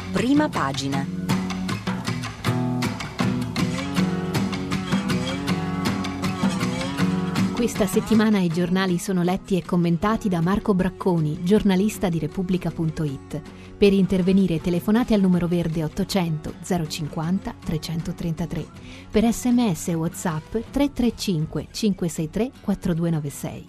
Prima pagina. Questa settimana i giornali sono letti e commentati da Marco Bracconi, giornalista di Repubblica.it. Per intervenire telefonate al numero verde 800 050 333. Per SMS e WhatsApp 335 563 4296.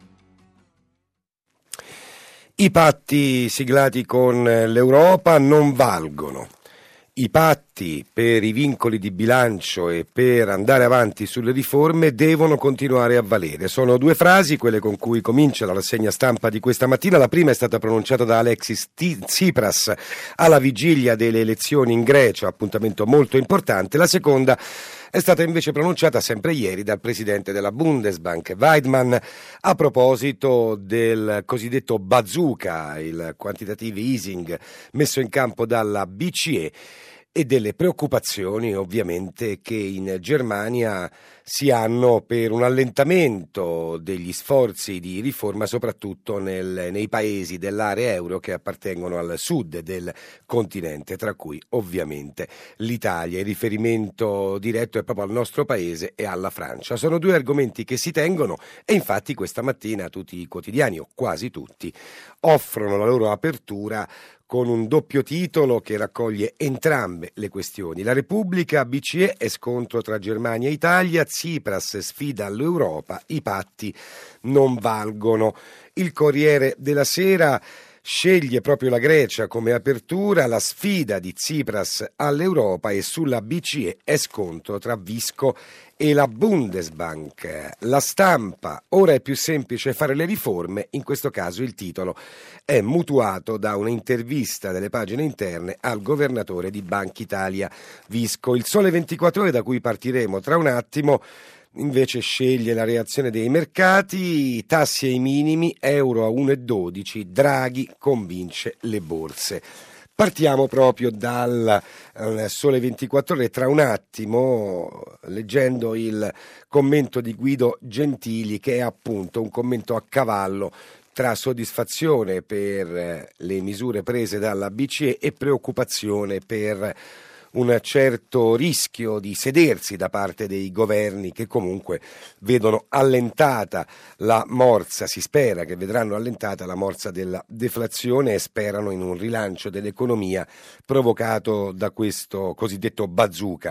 I patti siglati con l'Europa non valgono. I patti per i vincoli di bilancio e per andare avanti sulle riforme devono continuare a valere. Sono due frasi, quelle con cui comincia la rassegna stampa di questa mattina. La prima è stata pronunciata da Alexis Tsipras alla vigilia delle elezioni in Grecia, appuntamento molto importante. La seconda è stata invece pronunciata sempre ieri dal presidente della Bundesbank, Weidmann, a proposito del cosiddetto bazooka, il quantitative easing messo in campo dalla BCE, e delle preoccupazioni ovviamente che in Germania si hanno per un allentamento degli sforzi di riforma, soprattutto nei paesi dell'area euro che appartengono al sud del continente, tra cui ovviamente l'Italia. Il riferimento diretto è proprio al nostro paese e alla Francia. Sono due argomenti che si tengono e infatti questa mattina tutti i quotidiani, o quasi tutti, offrono la loro apertura con un doppio titolo che raccoglie entrambe le questioni. La Repubblica, BCE e scontro tra Germania e Italia, Tsipras sfida l'Europa, i patti non valgono. Il Corriere della Sera sceglie proprio la Grecia come apertura, la sfida di Tsipras all'Europa, e sulla BCE è scontro tra Visco e la Bundesbank. La Stampa, ora è più semplice fare le riforme, in questo caso il titolo è mutuato da un'intervista delle pagine interne al governatore di Banca Italia Visco. Il Sole 24 Ore, da cui partiremo tra un attimo, invece sceglie la reazione dei mercati, tassi ai minimi, euro a 1,12, Draghi convince le borse. Partiamo proprio dal Sole 24 Ore, tra un attimo, leggendo il commento di Guido Gentili, che è appunto un commento a cavallo tra soddisfazione per le misure prese dalla BCE e preoccupazione per un certo rischio di sedersi da parte dei governi che comunque vedono allentata la morsa, si spera che vedranno allentata la morsa della deflazione e sperano in un rilancio dell'economia provocato da questo cosiddetto bazooka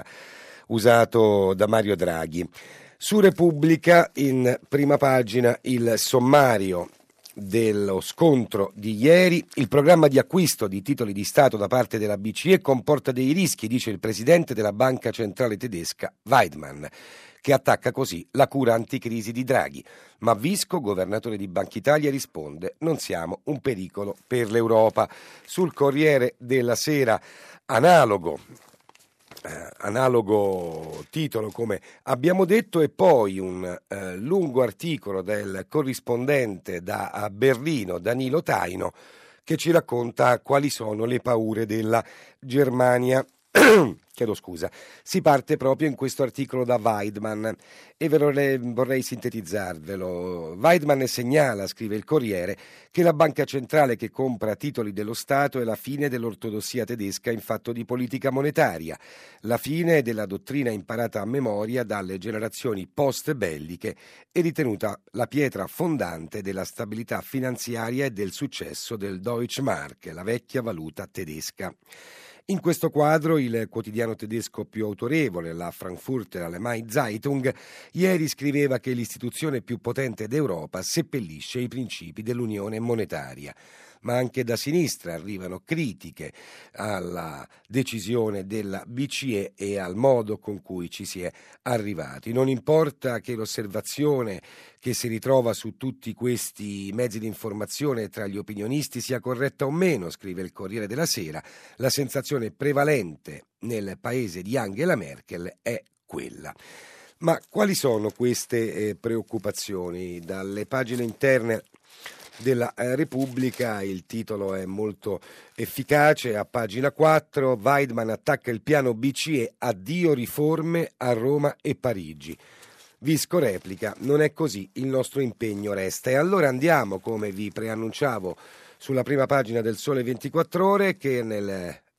usato da Mario Draghi. Su Repubblica, in prima pagina, il sommario dello scontro di ieri. Il programma di acquisto di titoli di Stato da parte della BCE comporta dei rischi, dice il presidente della Banca Centrale Tedesca, Weidmann, che attacca così la cura anticrisi di Draghi. Ma Visco, governatore di Banca Italia, risponde: non siamo un pericolo per l'Europa. Sul Corriere della Sera, analogo titolo, come abbiamo detto, e poi un lungo articolo del corrispondente da Berlino Danilo Taino, che ci racconta quali sono le paure della Germania. Chiedo scusa. Si parte proprio in questo articolo da Weidmann e vorrei sintetizzarvelo. Weidmann segnala, scrive il Corriere, che la banca centrale che compra titoli dello Stato è la fine dell'ortodossia tedesca in fatto di politica monetaria, la fine della dottrina imparata a memoria dalle generazioni post-belliche e ritenuta la pietra fondante della stabilità finanziaria e del successo del Deutschmark, la vecchia valuta tedesca. In questo quadro il quotidiano tedesco più autorevole, la Frankfurter Allgemeine Zeitung, ieri scriveva che l'istituzione più potente d'Europa seppellisce i principi dell'unione monetaria. Ma anche da sinistra arrivano critiche alla decisione della BCE e al modo con cui ci si è arrivati. Non importa che l'osservazione che si ritrova su tutti questi mezzi di informazione tra gli opinionisti sia corretta o meno, scrive il Corriere della Sera, la sensazione prevalente nel paese di Angela Merkel è quella. Ma quali sono queste preoccupazioni? Dalle pagine interne della Repubblica il titolo è molto efficace. A pagina 4, Weidmann attacca il piano BCE, addio riforme a Roma e Parigi. Visco replica: non è così, il nostro impegno resta. E allora andiamo, come vi preannunciavo, sulla prima pagina del Sole 24 Ore, che nel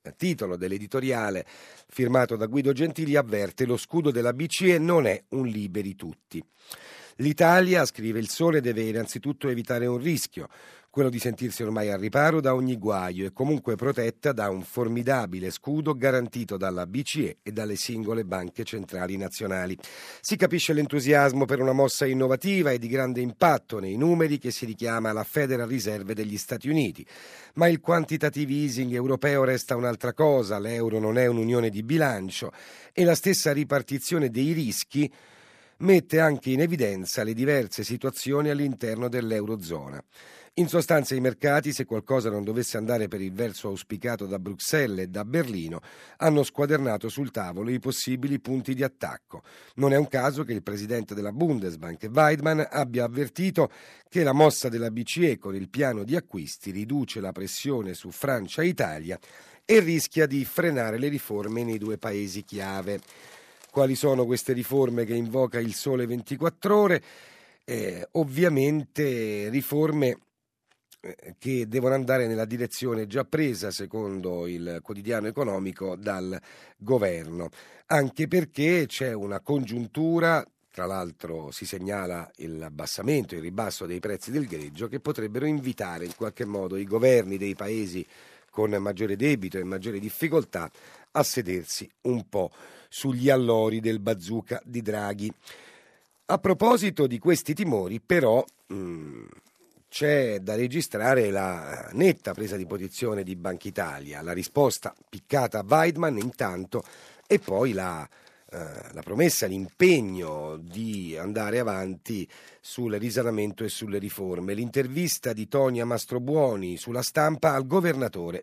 titolo dell'editoriale firmato da Guido Gentili, avverte: lo scudo della BCE non è un liberi tutti. L'Italia, scrive Il Sole, deve innanzitutto evitare un rischio, quello di sentirsi ormai al riparo da ogni guaio e comunque protetta da un formidabile scudo garantito dalla BCE e dalle singole banche centrali nazionali. Si capisce l'entusiasmo per una mossa innovativa e di grande impatto nei numeri che si richiama alla Federal Reserve degli Stati Uniti, ma il quantitative easing europeo resta un'altra cosa, l'euro non è un'unione di bilancio e la stessa ripartizione dei rischi mette anche in evidenza le diverse situazioni all'interno dell'Eurozona. In sostanza i mercati, se qualcosa non dovesse andare per il verso auspicato da Bruxelles e da Berlino, hanno squadernato sul tavolo i possibili punti di attacco. Non è un caso che il presidente della Bundesbank, Weidmann, abbia avvertito che la mossa della BCE con il piano di acquisti riduce la pressione su Francia e Italia e rischia di frenare le riforme nei due paesi chiave. Quali sono queste riforme che invoca Il Sole 24 Ore? Ovviamente riforme che devono andare nella direzione già presa, secondo il quotidiano economico, dal governo, anche perché c'è una congiuntura, tra l'altro si segnala il ribasso dei prezzi del greggio, che potrebbero invitare in qualche modo i governi dei paesi con maggiore debito e maggiore difficoltà a sedersi un po' sugli allori del bazooka di Draghi. A proposito di questi timori, però, c'è da registrare la netta presa di posizione di Banca Italia, la risposta piccata a Weidmann intanto e poi la promessa, l'impegno di andare avanti sul risanamento e sulle riforme. L'intervista di Tonia Mastrobuoni sulla Stampa al governatore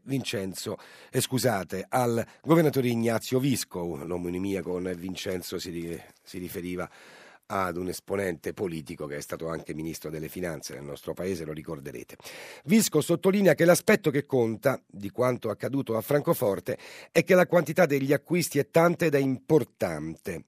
al governatore Ignazio Visco, l'omonimia con Vincenzo si riferiva ad un esponente politico che è stato anche ministro delle finanze nel nostro paese, lo ricorderete. Visco sottolinea che l'aspetto che conta di quanto accaduto a Francoforte è che la quantità degli acquisti è tanta ed è importante,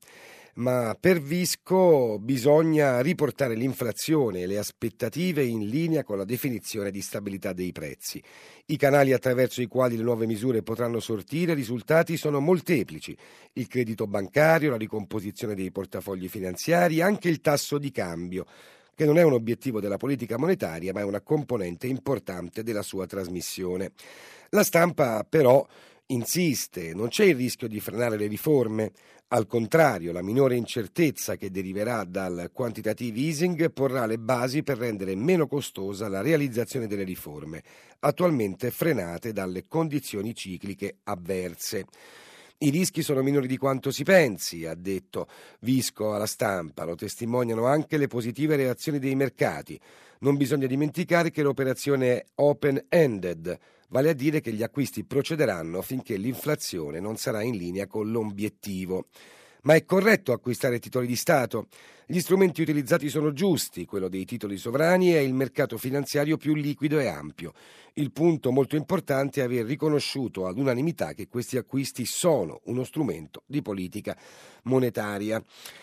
ma per Visco bisogna riportare l'inflazione e le aspettative in linea con la definizione di stabilità dei prezzi. I canali attraverso i quali le nuove misure potranno sortire risultati sono molteplici: il credito bancario, la ricomposizione dei portafogli finanziari, anche il tasso di cambio, che non è un obiettivo della politica monetaria, ma è una componente importante della sua trasmissione. La Stampa però insiste: non c'è il rischio di frenare le riforme. Al contrario, la minore incertezza che deriverà dal quantitative easing porrà le basi per rendere meno costosa la realizzazione delle riforme, attualmente frenate dalle condizioni cicliche avverse. I rischi sono minori di quanto si pensi, ha detto Visco alla Stampa, lo testimoniano anche le positive reazioni dei mercati. Non bisogna dimenticare che l'operazione è open-ended, vale a dire che gli acquisti procederanno finché l'inflazione non sarà in linea con l'obiettivo. Ma è corretto acquistare titoli di Stato? Gli strumenti utilizzati sono giusti, quello dei titoli sovrani è il mercato finanziario più liquido e ampio. Il punto molto importante è aver riconosciuto all'unanimità che questi acquisti sono uno strumento di politica monetaria.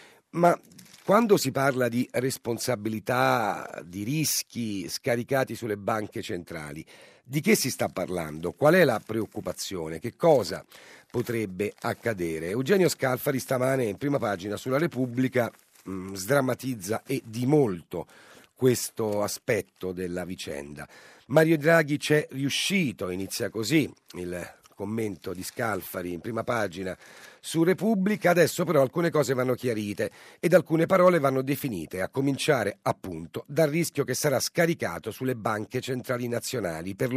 Ma quando si parla di responsabilità, di rischi scaricati sulle banche centrali, di che si sta parlando? Qual è la preoccupazione? Che cosa potrebbe accadere? Eugenio Scalfari stamane in prima pagina sulla Repubblica sdrammatizza e di molto questo aspetto della vicenda. Mario Draghi c'è riuscito, inizia così il commento di Scalfari in prima pagina su Repubblica. Adesso però alcune cose vanno chiarite ed alcune parole vanno definite, a cominciare appunto dal rischio che sarà scaricato sulle banche centrali nazionali per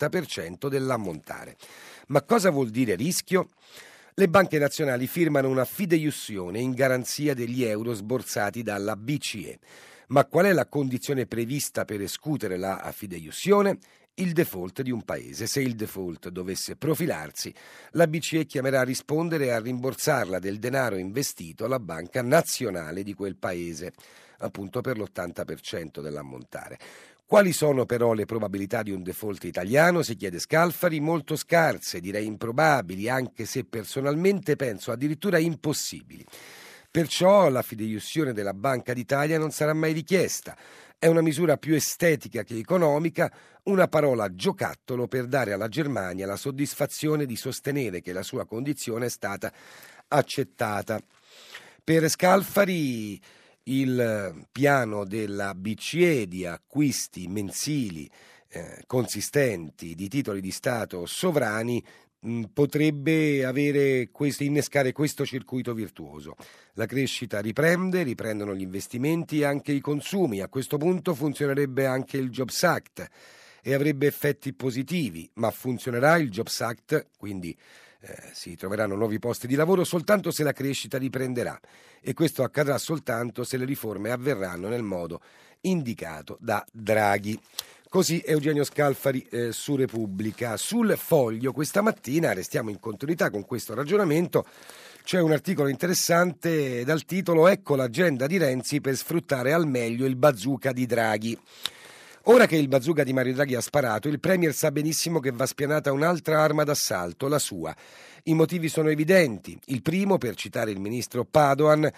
l'80% dell'ammontare. Ma cosa vuol dire rischio? Le banche nazionali firmano una fideiussione in garanzia degli euro sborsati dalla BCE. Ma qual è la condizione prevista per escutere la fideiussione? Il default di un paese. Se il default dovesse profilarsi, la BCE chiamerà a rispondere e a rimborsarla del denaro investito alla banca nazionale di quel paese, appunto per l'80% dell'ammontare. Quali sono però le probabilità di un default italiano? Si chiede Scalfari. Molto scarse, direi improbabili, anche se personalmente penso addirittura impossibili. Perciò la fideiussione della Banca d'Italia non sarà mai richiesta. È una misura più estetica che economica, una parola giocattolo per dare alla Germania la soddisfazione di sostenere che la sua condizione è stata accettata. Per Scalfari il piano della BCE di acquisti mensili consistenti di titoli di Stato sovrani potrebbe innescare questo circuito virtuoso. La crescita riprendono gli investimenti e anche i consumi. A questo punto funzionerebbe anche il Jobs Act e avrebbe effetti positivi, ma funzionerà il Jobs Act, quindi si troveranno nuovi posti di lavoro soltanto se la crescita riprenderà, e questo accadrà soltanto se le riforme avverranno nel modo indicato da Draghi. Così Eugenio Scalfari su Repubblica. Sul Foglio questa mattina, restiamo in continuità con questo ragionamento, c'è un articolo interessante dal titolo "Ecco l'agenda di Renzi per sfruttare al meglio il bazooka di Draghi". Ora che il bazooka di Mario Draghi ha sparato, il Premier sa benissimo che va spianata un'altra arma d'assalto, la sua. I motivi sono evidenti. Il primo, per citare il ministro Padoan,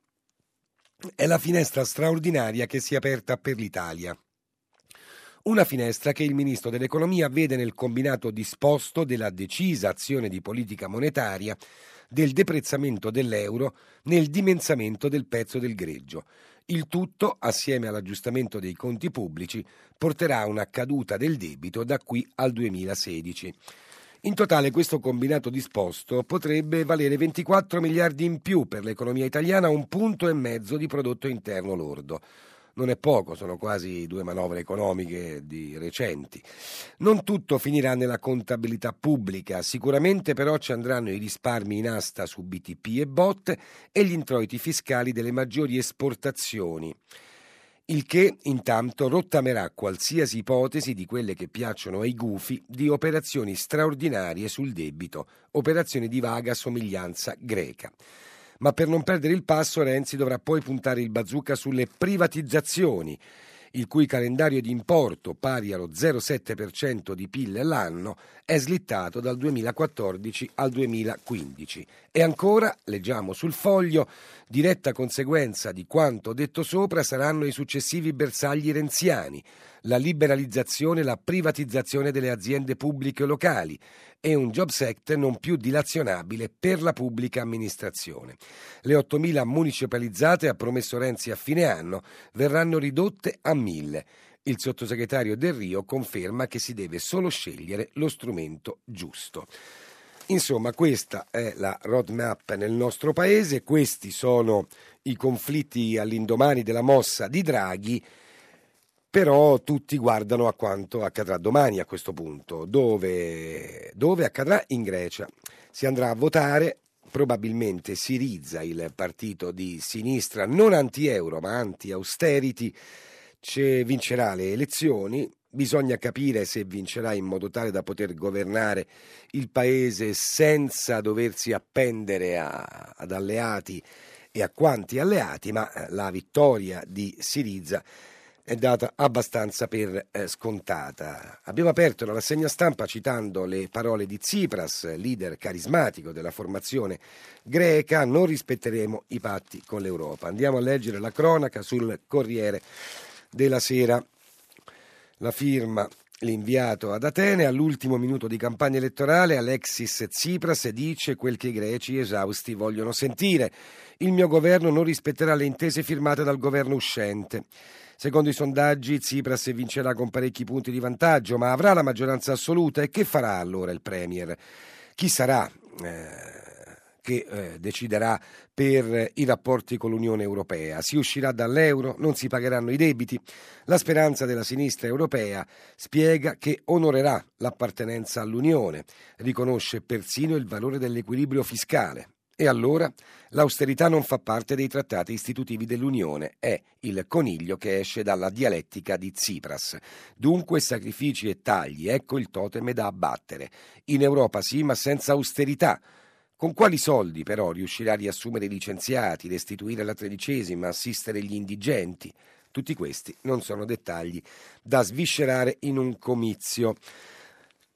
è la finestra straordinaria che si è aperta per l'Italia. Una finestra che il ministro dell'economia vede nel combinato disposto della decisa azione di politica monetaria, del deprezzamento dell'euro, nel dimezzamento del pezzo del greggio. Il tutto, assieme all'aggiustamento dei conti pubblici, porterà a una caduta del debito da qui al 2016. In totale questo combinato disposto potrebbe valere 24 miliardi in più per l'economia italiana, 1,5 punti di prodotto interno lordo. Non è poco, sono quasi 2 manovre economiche di recenti. Non tutto finirà nella contabilità pubblica, sicuramente però ci andranno i risparmi in asta su BTP e BOT e gli introiti fiscali delle maggiori esportazioni, il che intanto rottamerà qualsiasi ipotesi di quelle che piacciono ai gufi di operazioni straordinarie sul debito, operazioni di vaga somiglianza greca. Ma per non perdere il passo Renzi dovrà poi puntare il bazooka sulle privatizzazioni, il cui calendario di importo, pari allo 0,7% di PIL l'anno, è slittato dal 2014 al 2015. E ancora, leggiamo sul Foglio, diretta conseguenza di quanto detto sopra saranno i successivi bersagli renziani, la liberalizzazione e la privatizzazione delle aziende pubbliche locali e un Jobs Act non più dilazionabile per la pubblica amministrazione. Le 8.000 municipalizzate, ha promesso Renzi a fine anno, verranno ridotte a 1.000. Il sottosegretario Del Rio conferma che si deve solo scegliere lo strumento giusto. Insomma, questa è la roadmap nel nostro paese, questi sono i conflitti all'indomani della mossa di Draghi. Però tutti guardano a quanto accadrà domani a questo punto, dove accadrà in Grecia. Si andrà a votare, probabilmente Syriza, il partito di sinistra non anti-euro ma anti-austerity, vincerà le elezioni. Bisogna capire se vincerà in modo tale da poter governare il paese senza doversi appendere ad alleati e a quanti alleati, ma la vittoria di Syriza è data abbastanza per scontata. Abbiamo aperto la rassegna stampa citando le parole di Tsipras, leader carismatico della formazione greca: non rispetteremo i patti con l'Europa. Andiamo a leggere la cronaca sul Corriere della Sera. La firma l'inviato ad Atene: all'ultimo minuto di campagna elettorale Alexis Tsipras dice quel che i greci esausti vogliono sentire: il mio governo non rispetterà le intese firmate dal governo uscente. Secondo i sondaggi Tsipras vincerà con parecchi punti di vantaggio, ma avrà la maggioranza assoluta, e che farà allora il Premier? Chi sarà che deciderà per i rapporti con l'Unione Europea? Si uscirà dall'euro? Non si pagheranno i debiti? La speranza della sinistra europea spiega che onorerà l'appartenenza all'Unione, riconosce persino il valore dell'equilibrio fiscale. E allora l'austerità non fa parte dei trattati istitutivi dell'Unione, è il coniglio che esce dalla dialettica di Tsipras. Dunque sacrifici e tagli, ecco il totem da abbattere. In Europa sì, ma senza austerità. Con quali soldi però riuscirà a riassumere i licenziati, restituire la 13ª, assistere gli indigenti? Tutti questi non sono dettagli da sviscerare in un comizio.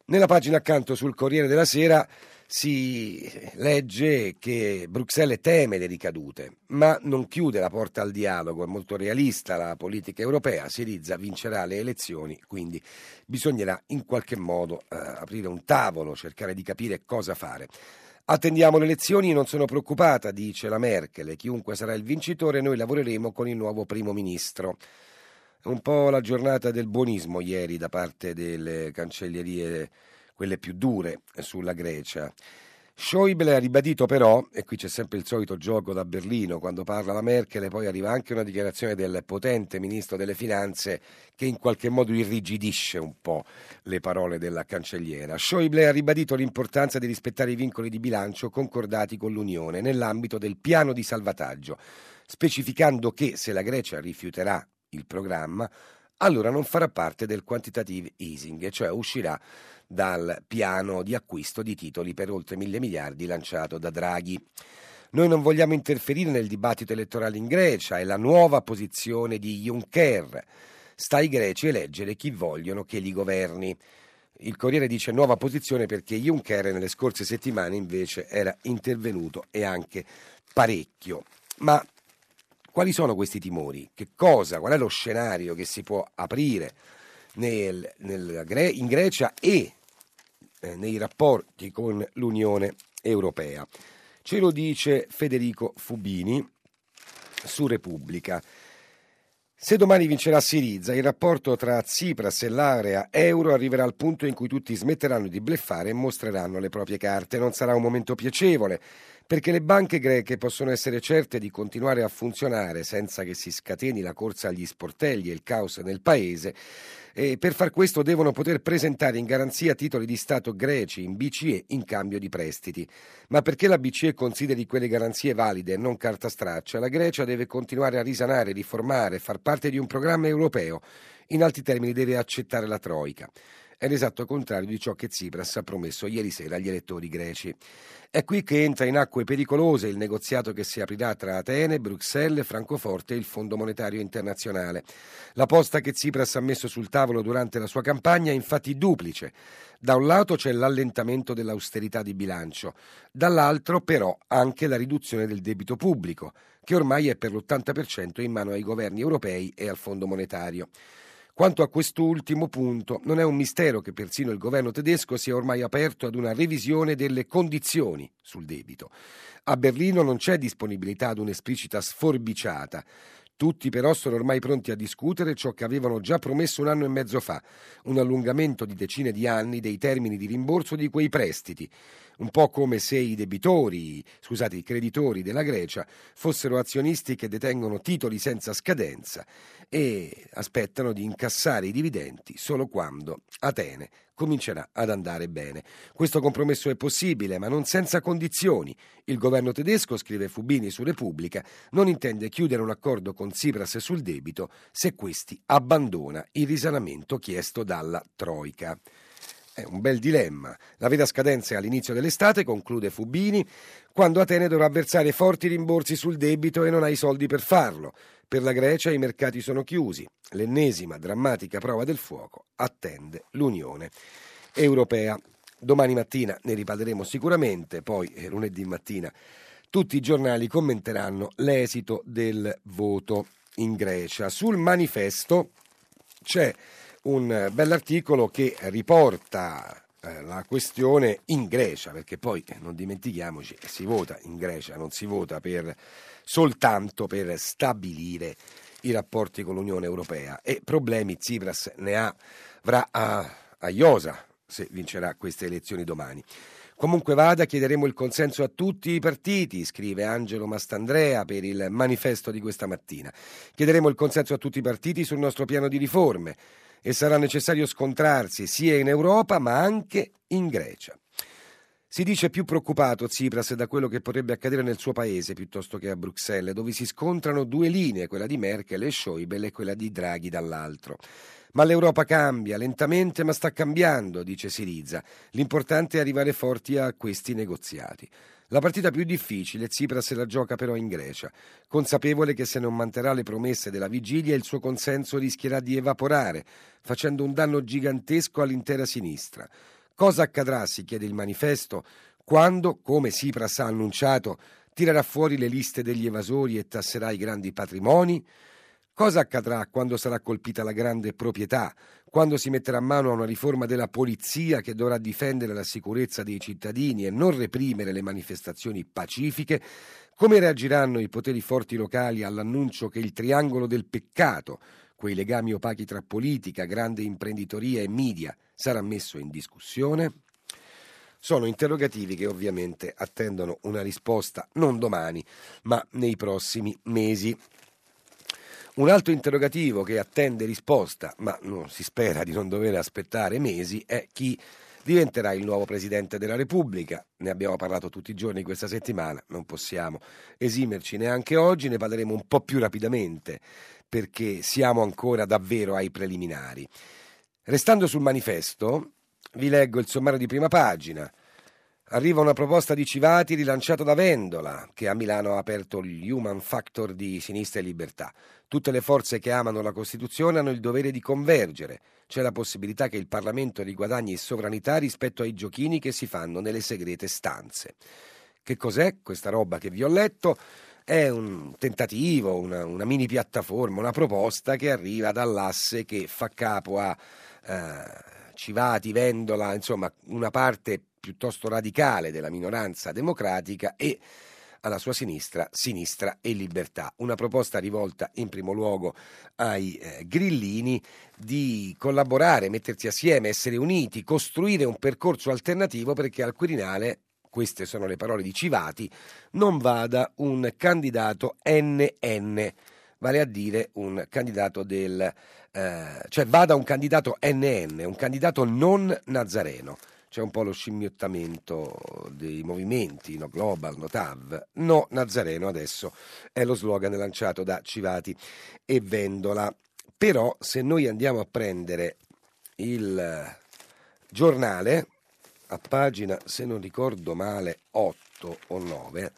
Nella pagina accanto sul Corriere della Sera si legge che Bruxelles teme le ricadute, ma non chiude la porta al dialogo. È molto realista la politica europea. Syriza vincerà le elezioni, quindi bisognerà in qualche modo aprire un tavolo, cercare di capire cosa fare. Attendiamo le elezioni, non sono preoccupata, dice la Merkel. Chiunque sarà il vincitore, noi lavoreremo con il nuovo primo ministro. Un po' la giornata del buonismo ieri da parte delle cancellerie, quelle più dure, sulla Grecia. Schäuble ha ribadito però, e qui c'è sempre il solito gioco da Berlino, quando parla la Merkel e poi arriva anche una dichiarazione del potente ministro delle finanze che in qualche modo irrigidisce un po' le parole della cancelliera. Schäuble ha ribadito l'importanza di rispettare i vincoli di bilancio concordati con l'Unione nell'ambito del piano di salvataggio, specificando che se la Grecia rifiuterà il programma, allora non farà parte del quantitative easing, cioè uscirà dal piano di acquisto di titoli per oltre 1.000 miliardi lanciato da Draghi. Noi non vogliamo interferire nel dibattito elettorale in Grecia, è la nuova posizione di Juncker. Sta ai greci eleggere chi vogliono che li governi. Il Corriere dice nuova posizione perché Juncker nelle scorse settimane invece era intervenuto e anche parecchio. Ma quali sono questi timori? Qual è lo scenario che si può aprire in Grecia e nei rapporti con l'Unione Europea? Ce lo dice Federico Fubini su Repubblica. Se domani vincerà Syriza, il rapporto tra Tsipras e l'area euro arriverà al punto in cui tutti smetteranno di bluffare e mostreranno le proprie carte. Non sarà un momento piacevole, perché le banche greche possono essere certe di continuare a funzionare senza che si scateni la corsa agli sportelli e il caos nel paese. E per far questo devono poter presentare in garanzia titoli di Stato greci in BCE in cambio di prestiti. Ma perché la BCE consideri quelle garanzie valide e non carta straccia, la Grecia deve continuare a risanare, riformare, far parte di un programma europeo. In altri termini deve accettare la Troika. È l'esatto contrario di ciò che Tsipras ha promesso ieri sera agli elettori greci. È qui che entra in acque pericolose il negoziato che si aprirà tra Atene, Bruxelles, Francoforte e il Fondo Monetario Internazionale. La posta che Tsipras ha messo sul tavolo durante la sua campagna è infatti duplice. Da un lato c'è l'allentamento dell'austerità di bilancio, dall'altro però anche la riduzione del debito pubblico, che ormai è per l'80% in mano ai governi europei e al Fondo Monetario. Quanto a quest'ultimo punto, non è un mistero che persino il governo tedesco sia ormai aperto ad una revisione delle condizioni sul debito. A Berlino non c'è disponibilità ad un'esplicita sforbiciata. Tutti però sono ormai pronti a discutere ciò che avevano già promesso un anno e mezzo fa, un allungamento di decine di anni dei termini di rimborso di quei prestiti, un po' come se i creditori della Grecia fossero azionisti che detengono titoli senza scadenza e aspettano di incassare i dividendi solo quando Atene comincerà ad andare bene. Questo compromesso è possibile, ma non senza condizioni. Il governo tedesco, scrive Fubini su Repubblica, non intende chiudere un accordo con Tsipras sul debito se questi abbandona il risanamento chiesto dalla Troika. È un bel dilemma. La vera scadenza è all'inizio dell'estate, conclude Fubini, quando Atene dovrà versare forti rimborsi sul debito e non ha i soldi per farlo. Per la Grecia i mercati sono chiusi. L'ennesima drammatica prova del fuoco attende l'Unione Europea. Domani mattina ne riparleremo sicuramente, poi lunedì mattina tutti i giornali commenteranno l'esito del voto in Grecia. Sul Manifesto c'è un bell'articolo che riporta la questione in Grecia, perché poi non dimentichiamoci, si vota in Grecia, non si vota soltanto per stabilire i rapporti con l'Unione Europea, e problemi Tsipras ne avrà a iosa se vincerà queste elezioni domani. Comunque vada, chiederemo il consenso a tutti i partiti, scrive Angelo Mastandrea per il Manifesto di questa mattina. Chiederemo il consenso a tutti i partiti sul nostro piano di riforme e sarà necessario scontrarsi sia in Europa ma anche in Grecia. Si dice più preoccupato Tsipras da quello che potrebbe accadere nel suo paese piuttosto che a Bruxelles, dove si scontrano due linee, quella di Merkel e Schäuble e quella di Draghi dall'altro. Ma l'Europa cambia, lentamente ma sta cambiando, dice Syriza. L'importante è arrivare forti a questi negoziati. La partita più difficile Tsipras la gioca però in Grecia, consapevole che se non manterrà le promesse della vigilia il suo consenso rischierà di evaporare, facendo un danno gigantesco all'intera sinistra. Cosa accadrà, si chiede il manifesto, quando, come Tsipras ha annunciato, tirerà fuori le liste degli evasori e tasserà i grandi patrimoni? Cosa accadrà quando sarà colpita la grande proprietà, quando si metterà a mano a una riforma della polizia che dovrà difendere la sicurezza dei cittadini e non reprimere le manifestazioni pacifiche? Come reagiranno i poteri forti locali all'annuncio che il triangolo del peccato, quei legami opachi tra politica, grande imprenditoria e media, sarà messo in discussione? Sono interrogativi che ovviamente attendono una risposta non domani, ma nei prossimi mesi. Un altro interrogativo che attende risposta, ma si spera di non dover aspettare mesi, è chi diventerà il nuovo Presidente della Repubblica. Ne abbiamo parlato tutti i giorni questa settimana, non possiamo esimerci neanche oggi, ne parleremo un po' più rapidamente perché siamo ancora davvero ai preliminari. Restando sul manifesto, vi leggo il sommario di prima pagina. Arriva una proposta di Civati rilanciata da Vendola, che a Milano ha aperto il Human Factor di Sinistra e Libertà. Tutte le forze che amano la Costituzione hanno il dovere di convergere. C'è la possibilità che il Parlamento riguadagni sovranità rispetto ai giochini che si fanno nelle segrete stanze. Che cos'è questa roba che vi ho letto? È un tentativo, una mini piattaforma, una proposta che arriva dall'asse che fa capo a Civati, Vendola, insomma una parte piuttosto radicale della minoranza democratica e alla sua sinistra, Sinistra e Libertà. Una proposta rivolta in primo luogo ai grillini di collaborare, mettersi assieme, essere uniti, costruire un percorso alternativo perché al Quirinale, queste sono le parole di Civati, non vada un candidato NN, vale a dire un candidato cioè vada un candidato NN, un candidato non nazareno. C'è un po' lo scimmiottamento dei movimenti, no Global, no TAV, no Nazareno adesso è lo slogan lanciato da Civati e Vendola. Però se noi andiamo a prendere il giornale, a pagina, se non ricordo male, 8 o 9,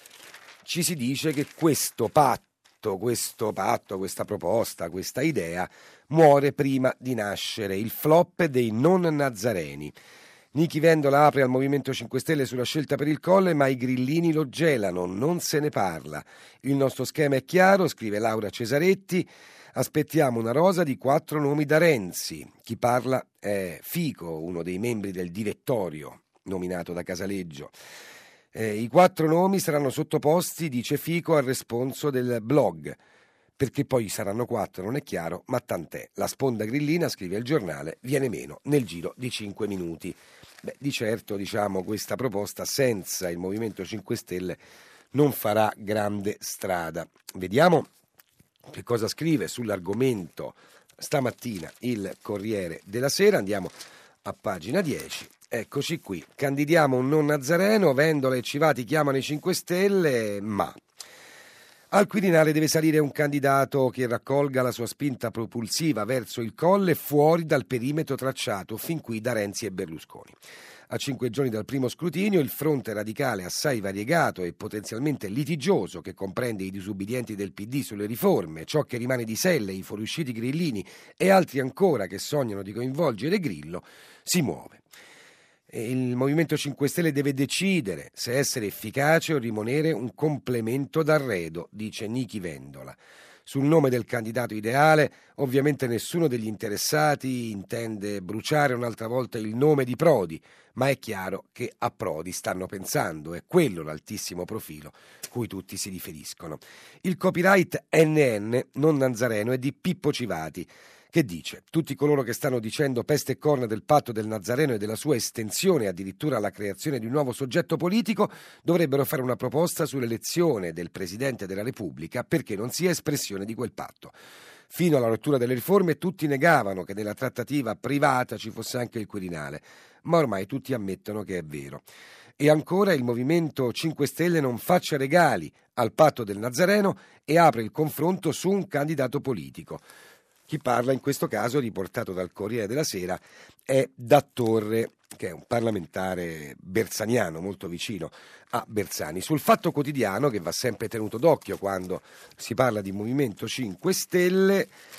ci si dice che questo patto, questa proposta, questa idea muore prima di nascere, il flop dei non nazareni. Nichi Vendola apre al Movimento 5 Stelle sulla scelta per il Colle, ma i grillini lo gelano, non se ne parla. Il nostro schema è chiaro, scrive Laura Cesaretti, aspettiamo una rosa di 4 nomi da Renzi. Chi parla è Fico, uno dei membri del direttorio nominato da Casaleggio. I 4 nomi saranno sottoposti, dice Fico, al responso del blog. Perché poi saranno 4 non è chiaro, ma tant'è. La sponda grillina, scrive il giornale, viene meno nel giro di 5 minuti. Di certo, questa proposta senza il Movimento 5 Stelle non farà grande strada. Vediamo che cosa scrive sull'argomento stamattina il Corriere della Sera. Andiamo a pagina 10. Eccoci qui. Candidiamo un non nazareno, Vendola e Civati chiamano i 5 Stelle, ma al Quirinale deve salire un candidato che raccolga la sua spinta propulsiva verso il Colle fuori dal perimetro tracciato fin qui da Renzi e Berlusconi. A 5 giorni dal primo scrutinio il fronte radicale assai variegato e potenzialmente litigioso, che comprende i disubbidienti del PD sulle riforme, ciò che rimane di Selle, i fuoriusciti grillini e altri ancora che sognano di coinvolgere Grillo, si muove. Il Movimento 5 Stelle deve decidere se essere efficace o rimanere un complemento d'arredo, dice Nichi Vendola. Sul nome del candidato ideale, ovviamente nessuno degli interessati intende bruciare un'altra volta il nome di Prodi, ma è chiaro che a Prodi stanno pensando, è quello l'altissimo profilo cui tutti si riferiscono. Il copyright NN, non nazareno, è di Pippo Civati, che dice: tutti coloro che stanno dicendo peste e corna del patto del Nazareno e della sua estensione addirittura alla creazione di un nuovo soggetto politico dovrebbero fare una proposta sull'elezione del Presidente della Repubblica perché non sia espressione di quel patto. Fino alla rottura delle riforme tutti negavano che nella trattativa privata ci fosse anche il Quirinale, ma ormai tutti ammettono che è vero. E ancora il Movimento 5 Stelle non faccia regali al patto del Nazareno e apre il confronto su un candidato politico. Chi parla in questo caso, riportato dal Corriere della Sera, è Dattorre, che è un parlamentare bersaniano molto vicino a Bersani. Sul Fatto Quotidiano, che va sempre tenuto d'occhio quando si parla di Movimento 5 Stelle,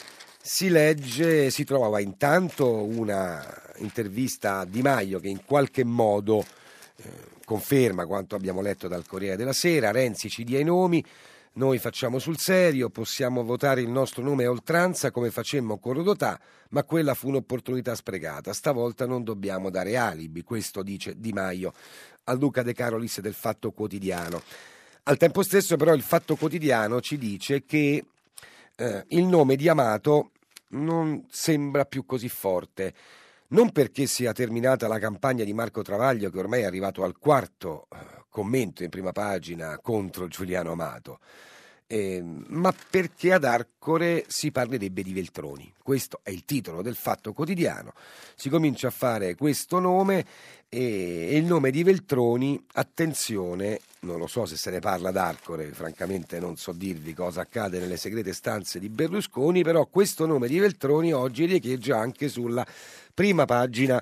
si legge, si trova intanto una intervista a Di Maio che in qualche modo conferma quanto abbiamo letto dal Corriere della Sera. Renzi ci dia i nomi, noi facciamo sul serio, possiamo votare il nostro nome a oltranza come facemmo con Rodotà, ma quella fu un'opportunità sprecata, stavolta non dobbiamo dare alibi, questo dice Di Maio a Luca De Carolis del Fatto Quotidiano. Al tempo stesso però il Fatto Quotidiano ci dice che il nome di Amato non sembra più così forte, non perché sia terminata la campagna di Marco Travaglio, che ormai è arrivato al quarto commento in prima pagina contro Giuliano Amato, ma perché ad Arcore si parlerebbe di Veltroni. Questo è il titolo del Fatto Quotidiano. Si comincia a fare questo nome e il nome di Veltroni, attenzione, non lo so se se ne parla ad Arcore, francamente non so dirvi cosa accade nelle segrete stanze di Berlusconi, però questo nome di Veltroni oggi riecheggia anche sulla prima pagina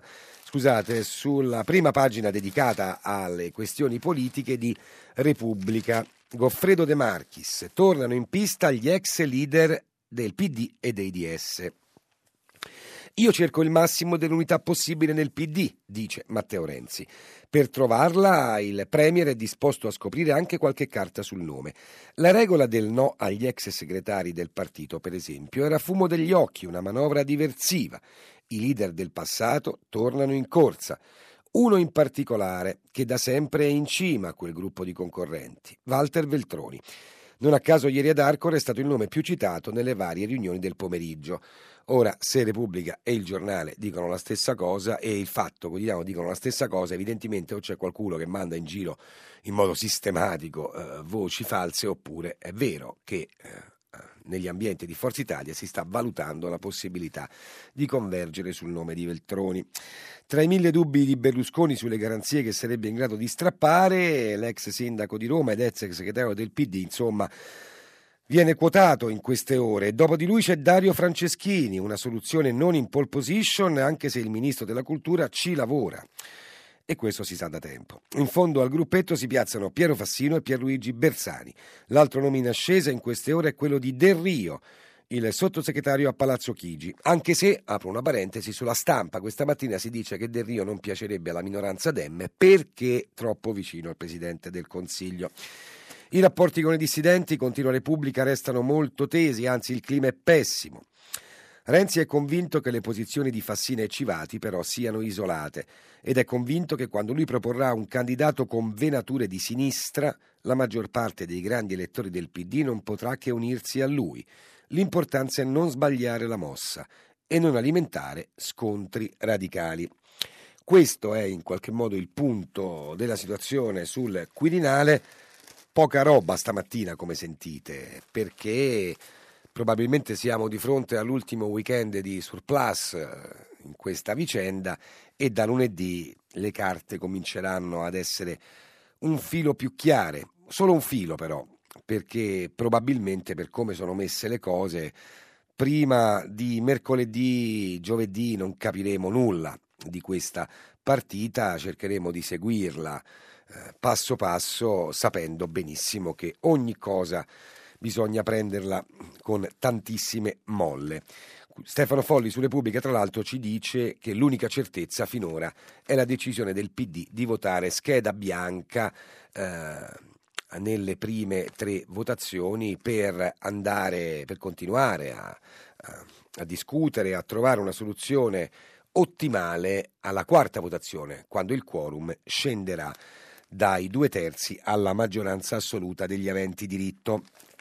dedicata alle questioni politiche di Repubblica. Goffredo De Marchis, tornano in pista gli ex leader del PD e dei DS. Io cerco il massimo dell'unità possibile nel PD, dice Matteo Renzi. Per trovarla il Premier è disposto a scoprire anche qualche carta sul nome. La regola del no agli ex segretari del partito, per esempio, era fumo degli occhi, una manovra diversiva. I leader del passato tornano in corsa. Uno in particolare, che da sempre è in cima a quel gruppo di concorrenti, Walter Veltroni. Non a caso ieri ad Arcore è stato il nome più citato nelle varie riunioni del pomeriggio. Ora, se Repubblica e il Giornale dicono la stessa cosa e il Fatto Quotidiano dicono la stessa cosa, evidentemente o c'è qualcuno che manda in giro in modo sistematico voci false, oppure è vero che negli ambienti di Forza Italia si sta valutando la possibilità di convergere sul nome di Veltroni. Tra i 1000 dubbi di Berlusconi sulle garanzie che sarebbe in grado di strappare, l'ex sindaco di Roma ed ex segretario del PD, insomma, viene quotato in queste ore. Dopo di lui c'è Dario Franceschini, una soluzione non in pole position, anche se il ministro della cultura ci lavora. E questo si sa da tempo. In fondo al gruppetto si piazzano Piero Fassino e Pierluigi Bersani. L'altro nome in ascesa in queste ore è quello di Del Rio, il sottosegretario a Palazzo Chigi, anche se, apro una parentesi, sulla Stampa questa mattina si dice che Del Rio non piacerebbe alla minoranza Dem perché troppo vicino al Presidente del Consiglio. I rapporti con i dissidenti, continua Repubblica, restano molto tesi, anzi il clima è pessimo. Renzi è convinto che le posizioni di Fassina e Civati però siano isolate ed è convinto che quando lui proporrà un candidato con venature di sinistra, la maggior parte dei grandi elettori del PD non potrà che unirsi a lui. L'importanza è non sbagliare la mossa e non alimentare scontri radicali. Questo è in qualche modo il punto della situazione sul Quirinale. Poca roba stamattina, come sentite, perché probabilmente siamo di fronte all'ultimo weekend di surplus in questa vicenda e da lunedì le carte cominceranno ad essere un filo più chiare, solo un filo però, perché probabilmente per come sono messe le cose prima di mercoledì, giovedì non capiremo nulla di questa partita, cercheremo di seguirla passo passo, sapendo benissimo che ogni cosa bisogna prenderla con tantissime molle. Stefano Folli su Repubblica, tra l'altro, ci dice che l'unica certezza finora è la decisione del PD di votare scheda bianca nelle prime 3 votazioni per continuare a discutere, a trovare una soluzione ottimale alla 4ª votazione, quando il quorum scenderà dai 2/3 alla maggioranza assoluta degli aventi diritto.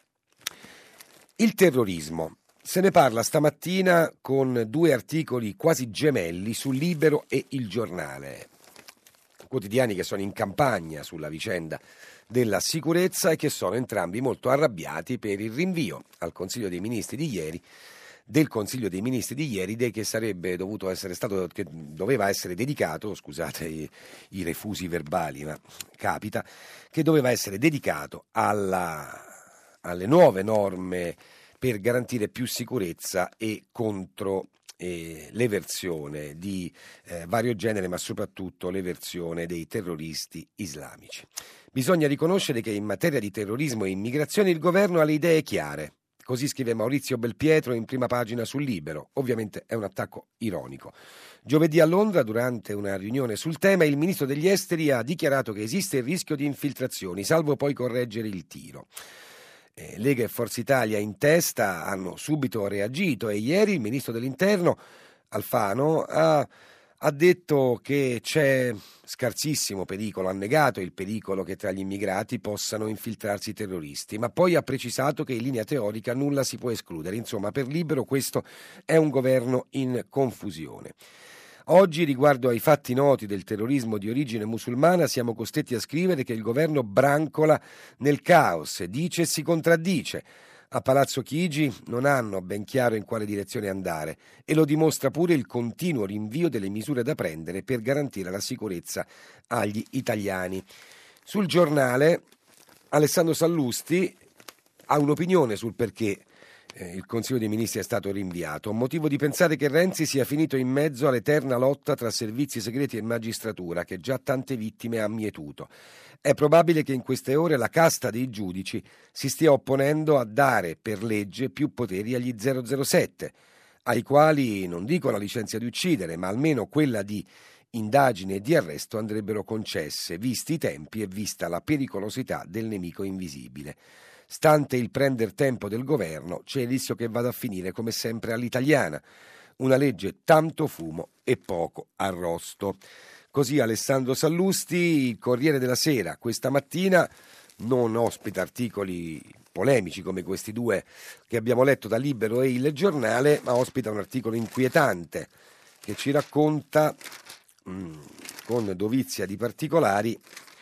Il terrorismo. Se ne parla stamattina con 2 articoli quasi gemelli su Libero e Il Giornale, quotidiani che sono in campagna sulla vicenda della sicurezza e che sono entrambi molto arrabbiati per il rinvio al Consiglio dei Ministri di ieri che sarebbe dovuto essere stato, che doveva essere dedicato, scusate i refusi verbali, ma capita, che doveva essere dedicato alle nuove norme per garantire più sicurezza e contro l'eversione di vario genere, ma soprattutto l'eversione dei terroristi islamici. Bisogna riconoscere che in materia di terrorismo e immigrazione il governo ha le idee chiare, Così scrive Maurizio Belpietro in prima pagina sul Libero. Ovviamente è un attacco ironico. Giovedì a Londra, durante una riunione sul tema, il ministro degli esteri ha dichiarato che esiste il rischio di infiltrazioni, salvo poi correggere il tiro. Lega e Forza Italia in testa hanno subito reagito e ieri il ministro dell'Interno Alfano ha detto che c'è scarsissimo pericolo, ha negato il pericolo che tra gli immigrati possano infiltrarsi terroristi, ma poi ha precisato che in linea teorica nulla si può escludere. Insomma, per Libero questo è un governo in confusione. Oggi, riguardo ai fatti noti del terrorismo di origine musulmana, siamo costretti a scrivere che il governo brancola nel caos, dice e si contraddice. A Palazzo Chigi non hanno ben chiaro in quale direzione andare e lo dimostra pure il continuo rinvio delle misure da prendere per garantire la sicurezza agli italiani. Sul Giornale Alessandro Sallusti ha un'opinione sul perché il Consiglio dei Ministri è stato rinviato. Un motivo di pensare che Renzi sia finito in mezzo all'eterna lotta tra servizi segreti e magistratura che già tante vittime ha mietuto. È probabile che in queste ore la casta dei giudici si stia opponendo a dare per legge più poteri agli 007, ai quali non dico la licenza di uccidere, ma almeno quella di indagine e di arresto andrebbero concesse, visti i tempi e vista la pericolosità del nemico invisibile. Stante il prender tempo del governo, c'è il rischio che vada a finire come sempre all'italiana. Una legge tanto fumo e poco arrosto. Così Alessandro Sallusti. Il Corriere della Sera questa mattina non ospita articoli polemici come questi due che abbiamo letto da Libero e Il Giornale, ma ospita un articolo inquietante che ci racconta con dovizia di particolari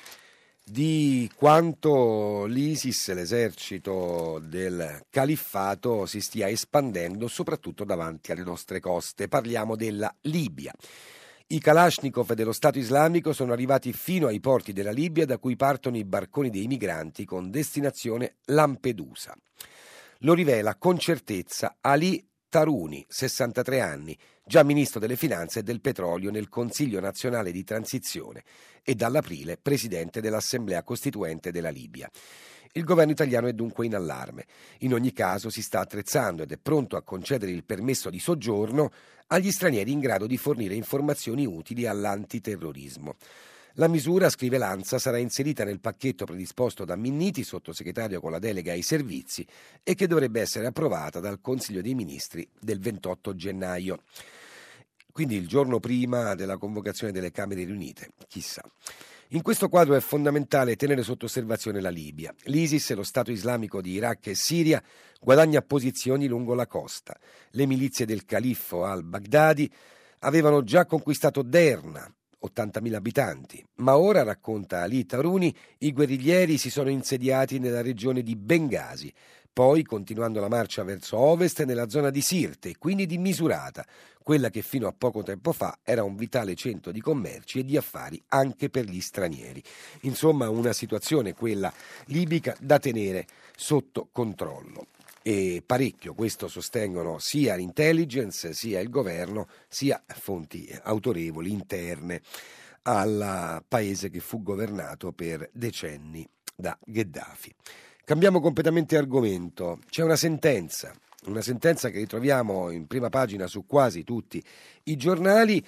di quanto l'ISIS, l'esercito del califfato, si stia espandendo soprattutto davanti alle nostre coste. Parliamo della Libia. I Kalashnikov dello Stato Islamico sono arrivati fino ai porti della Libia, da cui partono i barconi dei migranti con destinazione Lampedusa. Lo rivela con certezza Ali Taruni, 63 anni, già ministro delle Finanze e del Petrolio nel Consiglio Nazionale di Transizione e dall'aprile presidente dell'Assemblea Costituente della Libia. Il governo italiano è dunque in allarme. In ogni caso si sta attrezzando ed è pronto a concedere il permesso di soggiorno agli stranieri in grado di fornire informazioni utili all'antiterrorismo. La misura, scrive l'ANSA, sarà inserita nel pacchetto predisposto da Minniti, sottosegretario con la delega ai servizi, e che dovrebbe essere approvata dal Consiglio dei Ministri del 28 gennaio. Quindi il giorno prima della convocazione delle Camere riunite, chissà. In questo quadro è fondamentale tenere sotto osservazione la Libia. L'ISIS, lo Stato islamico di Iraq e Siria, guadagna posizioni lungo la costa. Le milizie del califfo al-Baghdadi avevano già conquistato Derna, 80.000 abitanti, ma ora, racconta Ali Taruni, i guerriglieri si sono insediati nella regione di Bengasi, poi continuando la marcia verso ovest nella zona di Sirte, quindi di Misurata, quella che fino a poco tempo fa era un vitale centro di commerci e di affari anche per gli stranieri. Insomma, una situazione, quella libica, da tenere sotto controllo. E parecchio questo sostengono sia l'intelligence, sia il governo, sia fonti autorevoli interne al paese che fu governato per decenni da Gheddafi. Cambiamo completamente argomento. C'è una sentenza che ritroviamo in prima pagina su quasi tutti i giornali.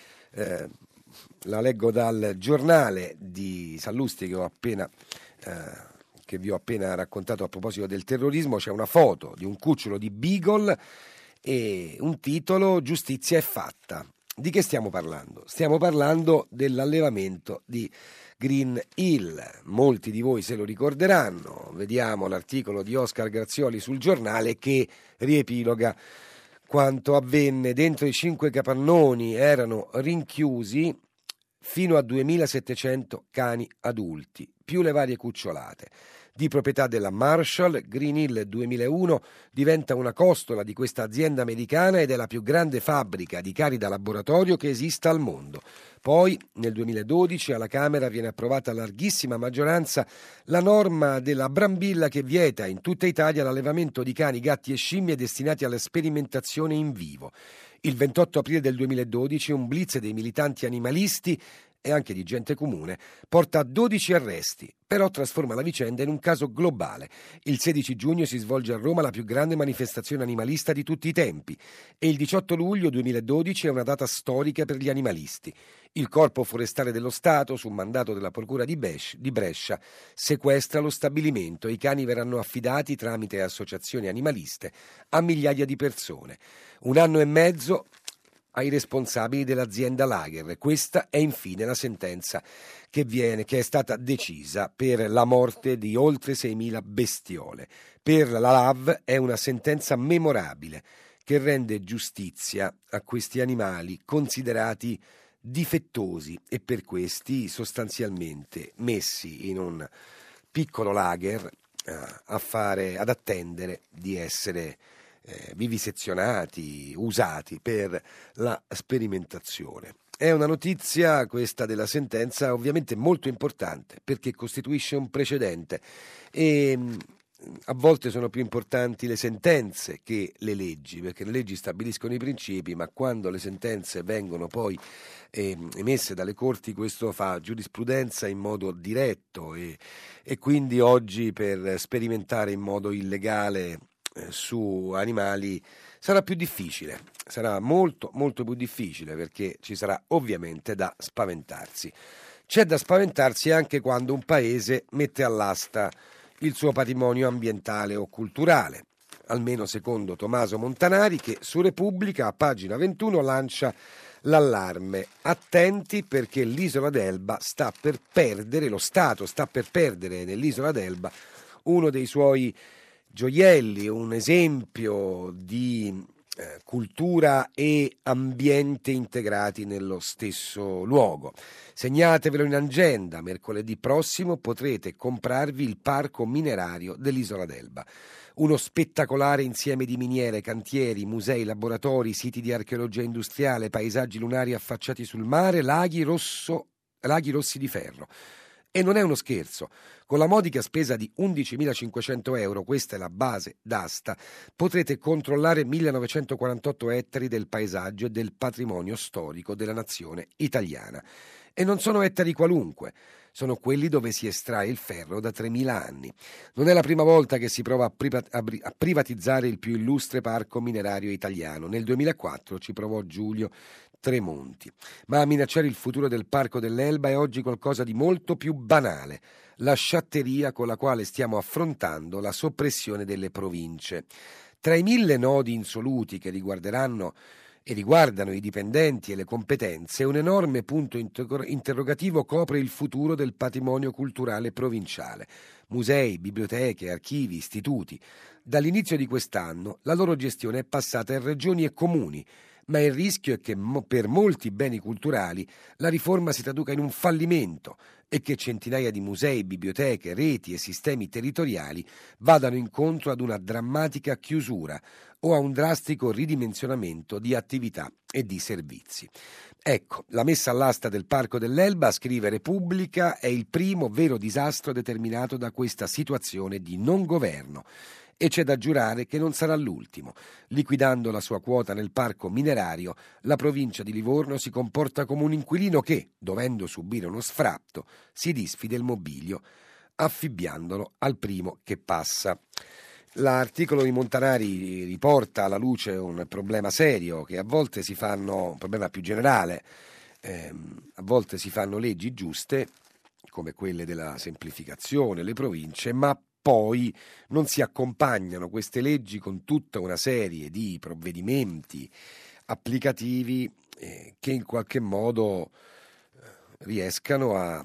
La leggo dal Giornale di Sallusti che vi ho appena raccontato a proposito del terrorismo. C'è una foto di un cucciolo di Beagle e un titolo: Giustizia è fatta. Di che stiamo parlando? Stiamo parlando dell'allevamento di Green Hill. Molti di voi se lo ricorderanno. Vediamo l'articolo di Oscar Grazioli sul Giornale che riepiloga quanto avvenne. Dentro i 5 capannoni erano rinchiusi fino a 2.700 cani adulti, più le varie cucciolate. Di proprietà della Marshall, Green Hill 2001 diventa una costola di questa azienda americana ed è la più grande fabbrica di cani da laboratorio che esista al mondo. Poi, nel 2012, alla Camera viene approvata a larghissima maggioranza la norma della Brambilla che vieta in tutta Italia l'allevamento di cani, gatti e scimmie destinati alla sperimentazione in vivo. Il 28 aprile del 2012 un blitz dei militanti animalisti e anche di gente comune, porta a 12 arresti, però trasforma la vicenda in un caso globale. Il 16 giugno si svolge a Roma la più grande manifestazione animalista di tutti i tempi e il 18 luglio 2012 è una data storica per gli animalisti. Il Corpo Forestale dello Stato, su mandato della Procura di Brescia, sequestra lo stabilimento e i cani verranno affidati tramite associazioni animaliste a migliaia di persone. 1 anno e mezzo ai responsabili dell'azienda Lager. Questa è infine la sentenza che è stata decisa per la morte di oltre 6.000 bestiole. Per la LAV è una sentenza memorabile che rende giustizia a questi animali considerati difettosi e per questi sostanzialmente messi in un piccolo lager ad attendere di essere vivisezionati, usati per la sperimentazione. È una notizia, questa della sentenza, ovviamente molto importante perché costituisce un precedente e a volte sono più importanti le sentenze che le leggi, perché le leggi stabiliscono i principi, ma quando le sentenze vengono poi emesse dalle corti, questo fa giurisprudenza in modo diretto e quindi oggi per sperimentare in modo illegale su animali sarà più difficile, sarà molto molto più difficile perché ci sarà ovviamente da spaventarsi. C'è da spaventarsi anche quando un paese mette all'asta il suo patrimonio ambientale o culturale, almeno secondo Tommaso Montanari che su Repubblica a pagina 21 lancia l'allarme. Attenti perché l'isola d'Elba sta per perdere, lo Stato sta per perdere nell'isola d'Elba uno dei suoi gioielli, un esempio di cultura e ambiente integrati nello stesso luogo. Segnatevelo in agenda, mercoledì prossimo potrete comprarvi il parco minerario dell'isola d'Elba. Uno spettacolare insieme di miniere, cantieri, musei, laboratori, siti di archeologia industriale, paesaggi lunari affacciati sul mare, laghi rossi di ferro. E non è uno scherzo. Con la modica spesa di 11.500 euro, questa è la base d'asta, potrete controllare 1.948 ettari del paesaggio e del patrimonio storico della nazione italiana. E non sono ettari qualunque, sono quelli dove si estrae il ferro da 3.000 anni. Non è la prima volta che si prova a privatizzare il più illustre parco minerario italiano. Nel 2004 ci provò Giulio Tremonti. Ma a minacciare il futuro del Parco dell'Elba è oggi qualcosa di molto più banale, la sciatteria con la quale stiamo affrontando la soppressione delle province. Tra i 1.000 nodi insoluti che riguardano i dipendenti e le competenze, un enorme punto interrogativo copre il futuro del patrimonio culturale provinciale. Musei, biblioteche, archivi, istituti. Dall'inizio di quest'anno la loro gestione è passata in regioni e comuni, ma il rischio è che per molti beni culturali la riforma si traduca in un fallimento e che centinaia di musei, biblioteche, reti e sistemi territoriali vadano incontro ad una drammatica chiusura o a un drastico ridimensionamento di attività e di servizi. Ecco, la messa all'asta del Parco dell'Elba, scrive Repubblica, è il primo vero disastro determinato da questa situazione di non governo. E c'è da giurare che non sarà l'ultimo. Liquidando la sua quota nel parco minerario, la provincia di Livorno si comporta come un inquilino che, dovendo subire uno sfratto, si disfida il mobilio, affibbiandolo al primo che passa. L'articolo di Montanari riporta alla luce un problema serio che a volte un problema più generale, a volte si fanno leggi giuste, come quelle della semplificazione, le province, ma poi non si accompagnano queste leggi con tutta una serie di provvedimenti applicativi che in qualche modo riescano a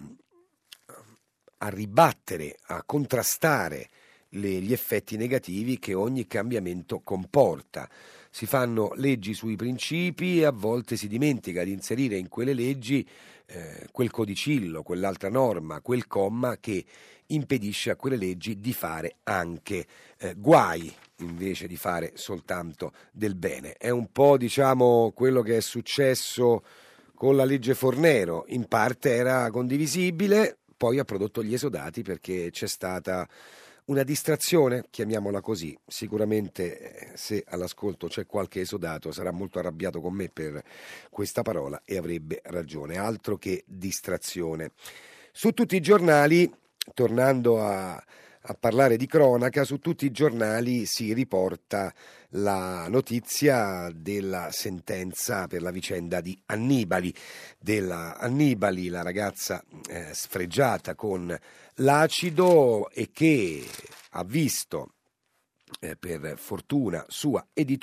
ribattere, a contrastare gli effetti negativi che ogni cambiamento comporta. Si fanno leggi sui principi e a volte si dimentica di inserire in quelle leggi quel codicillo, quell'altra norma, quel comma che impedisce a quelle leggi di fare anche guai invece di fare soltanto del bene. È un po', quello che è successo con la legge Fornero. In parte era condivisibile, poi ha prodotto gli esodati perché c'è stata una distrazione, chiamiamola così. Sicuramente se all'ascolto c'è qualche esodato sarà molto arrabbiato con me per questa parola e avrebbe ragione, altro che distrazione. Su tutti i giornali, tornando a parlare di cronaca, su tutti i giornali si riporta la notizia della sentenza per la vicenda di Annibali, la ragazza sfregiata con l'acido e che ha visto, per fortuna sua e di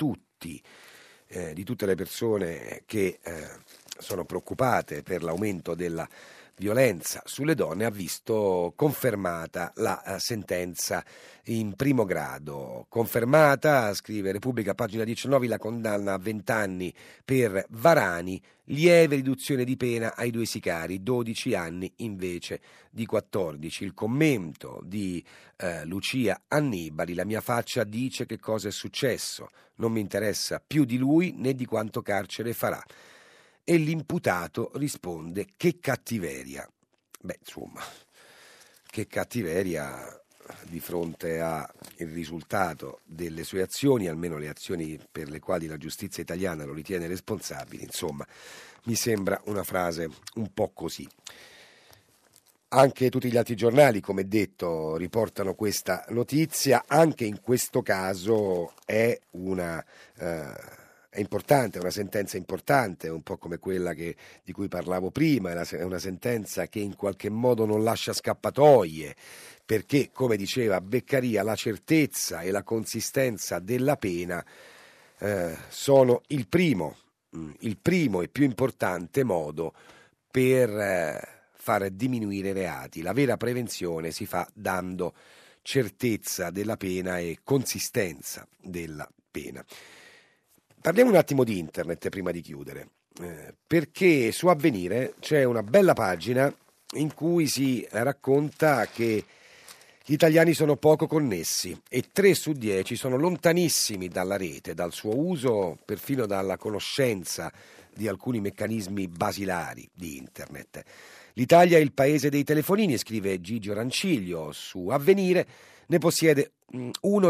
tutte le persone che sono preoccupate per l'aumento della violenza sulle donne, ha visto confermata la sentenza in primo grado. Confermata, scrive Repubblica, pagina 19, la condanna a 20 anni per Varani, lieve riduzione di pena ai 2 sicari, 12 anni invece di 14. Il commento di Lucia Annibali: la mia faccia dice che cosa è successo, non mi interessa più di lui né di quanto carcere farà. E l'imputato risponde: che cattiveria. Beh, insomma, che cattiveria di fronte al risultato delle sue azioni, almeno le azioni per le quali la giustizia italiana lo ritiene responsabile. Insomma, mi sembra una frase un po' così. Anche tutti gli altri giornali, come detto, riportano questa notizia. Anche in questo caso è importante, è una sentenza importante, un po' come quella di cui parlavo prima, è una sentenza che in qualche modo non lascia scappatoie, perché, come diceva Beccaria, la certezza e la consistenza della pena sono il primo e più importante modo per far diminuire i reati. La vera prevenzione si fa dando certezza della pena e consistenza della pena. Parliamo un attimo di internet prima di chiudere, perché su Avvenire c'è una bella pagina in cui si racconta che gli italiani sono poco connessi e 3 su 10 sono lontanissimi dalla rete, dal suo uso, perfino dalla conoscenza di alcuni meccanismi basilari di internet. L'Italia è il paese dei telefonini, scrive Gigio Ranciglio su Avvenire, ne possiede il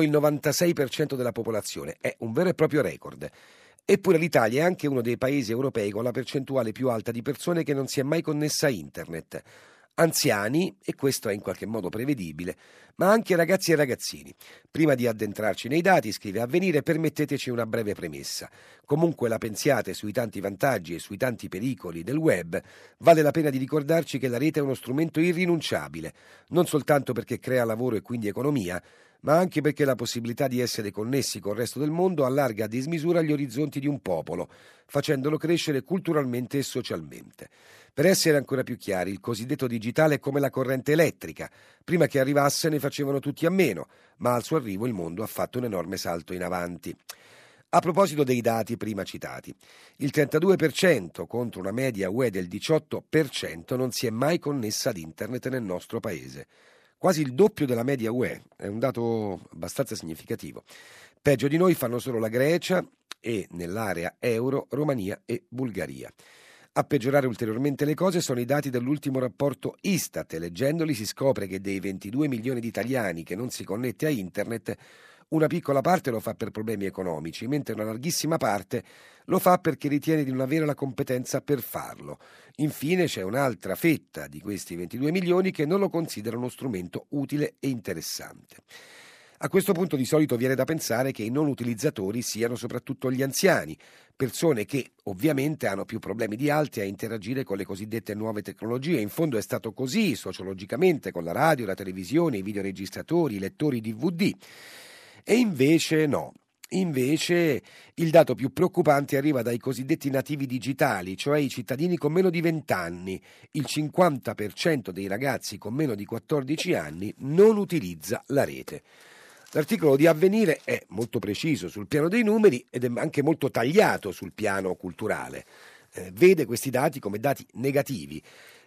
96% della popolazione, è un vero e proprio record. Eppure l'Italia è anche uno dei paesi europei con la percentuale più alta di persone che non si è mai connessa a internet. Anziani, e questo è in qualche modo prevedibile, ma anche ragazzi e ragazzini. Prima di addentrarci nei dati, scrive Avvenire, permetteteci una breve premessa. Comunque la pensiate sui tanti vantaggi e sui tanti pericoli del web, vale la pena di ricordarci che la rete è uno strumento irrinunciabile, non soltanto perché crea lavoro e quindi economia, ma anche perché la possibilità di essere connessi col resto del mondo allarga a dismisura gli orizzonti di un popolo, facendolo crescere culturalmente e socialmente. Per essere ancora più chiari, il cosiddetto digitale è come la corrente elettrica. Prima che arrivasse ne facevano tutti a meno, ma al suo arrivo il mondo ha fatto un enorme salto in avanti. A proposito dei dati prima citati, il 32% contro una media UE del 18% non si è mai connessa ad internet nel nostro paese. Quasi il doppio della media UE, è un dato abbastanza significativo. Peggio di noi fanno solo la Grecia e, nell'area euro, Romania e Bulgaria. A peggiorare ulteriormente le cose sono i dati dell'ultimo rapporto Istat. Leggendoli si scopre che dei 22 milioni di italiani che non si connette a internet, una piccola parte lo fa per problemi economici, mentre una larghissima parte lo fa perché ritiene di non avere la competenza per farlo. Infine c'è un'altra fetta di questi 22 milioni che non lo considera uno strumento utile e interessante. A questo punto di solito viene da pensare che i non utilizzatori siano soprattutto gli anziani, persone che ovviamente hanno più problemi di altri a interagire con le cosiddette nuove tecnologie. In fondo è stato così sociologicamente con la radio, la televisione, i videoregistratori, i lettori DVD. E invece no. Invece il dato più preoccupante arriva dai cosiddetti nativi digitali, cioè i cittadini con meno di 20 anni. Il 50% dei ragazzi con meno di 14 anni non utilizza la rete. L'articolo di Avvenire è molto preciso sul piano dei numeri ed è anche molto tagliato sul piano culturale. Vede questi dati come dati negativi.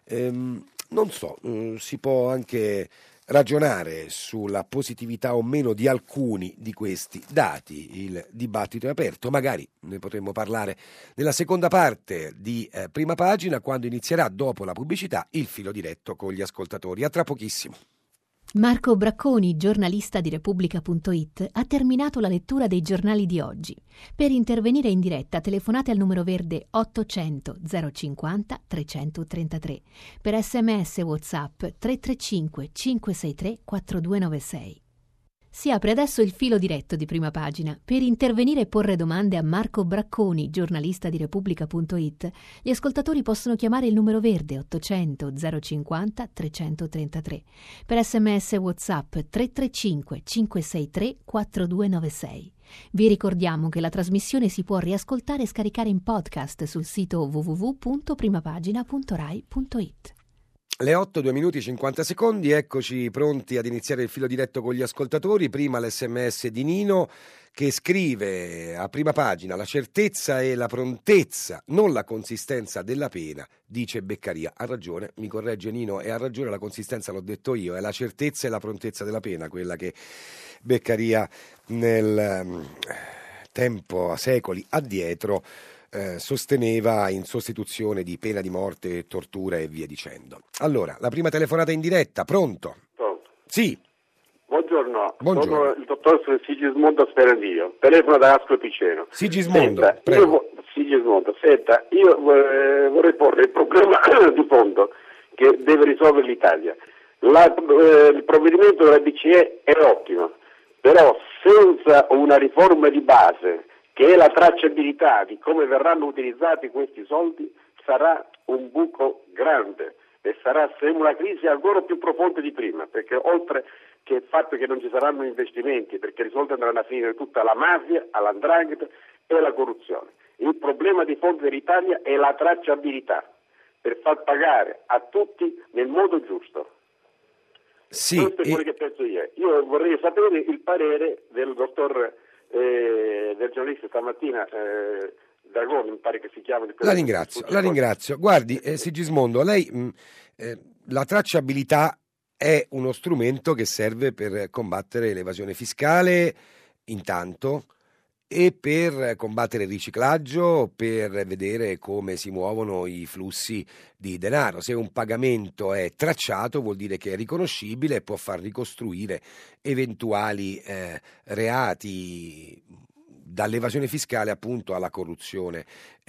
Non so, si può anche ragionare sulla positività o meno di alcuni di questi dati. Il dibattito è aperto, magari ne potremmo parlare nella seconda parte di Prima Pagina, quando inizierà, dopo la pubblicità, il filo diretto con gli ascoltatori. A tra pochissimo. Marco Bracconi, giornalista di Repubblica.it, ha terminato la lettura dei giornali di oggi. Per intervenire in diretta telefonate al numero verde 800 050 333. Per SMS WhatsApp 335 563 4296. Si apre adesso il filo diretto di Prima Pagina. Per intervenire e porre domande a Marco Bracconi, giornalista di Repubblica.it, gli ascoltatori possono chiamare il numero verde 800 050 333. Per SMS WhatsApp 335 563 4296. Vi ricordiamo che la trasmissione si può riascoltare e scaricare in podcast sul sito www.primapagina.rai.it. Le 8, 2 minuti 50 secondi, eccoci pronti ad iniziare il filo diretto con gli ascoltatori. Prima l'SMS di Nino che scrive a Prima Pagina: la certezza e la prontezza, non la consistenza della pena, dice Beccaria. Ha ragione, mi corregge Nino, e ha ragione, la consistenza l'ho detto io, è la certezza e la prontezza della pena, quella che Beccaria nel tempo, a secoli addietro, sosteneva in sostituzione di pena di morte, tortura e via dicendo. Allora, la prima telefonata in diretta, pronto? Pronto. Sì. Buongiorno, Buongiorno. sono il dottor Sigismondo Sperandio, telefono da Ascoli Piceno. Sigismondo, Senta, prego. Io vorrei porre il problema di fondo che deve risolvere l'Italia. Il provvedimento della BCE è ottimo, però senza una riforma di base, che è la tracciabilità di come verranno utilizzati questi soldi, sarà un buco grande e sarà una crisi ancora più profonda di prima, perché oltre che il fatto che non ci saranno investimenti, perché i soldi andranno a finire tutta alla mafia, alla''ndrangheta e alla corruzione. Il problema di fondo dell'Italia è la tracciabilità, per far pagare a tutti nel modo giusto. Sì, questo è quello che penso io. Io vorrei sapere il parere del dottor del giornalista stamattina, Dragoni, mi pare che si chiama. La ringrazio. Guardi, Sigismondo, lei la tracciabilità è uno strumento che serve per combattere l'evasione fiscale intanto, e per combattere il riciclaggio, per vedere come si muovono i flussi di denaro. Se un pagamento è tracciato vuol dire che è riconoscibile e può far ricostruire eventuali reati, dall'evasione fiscale appunto alla corruzione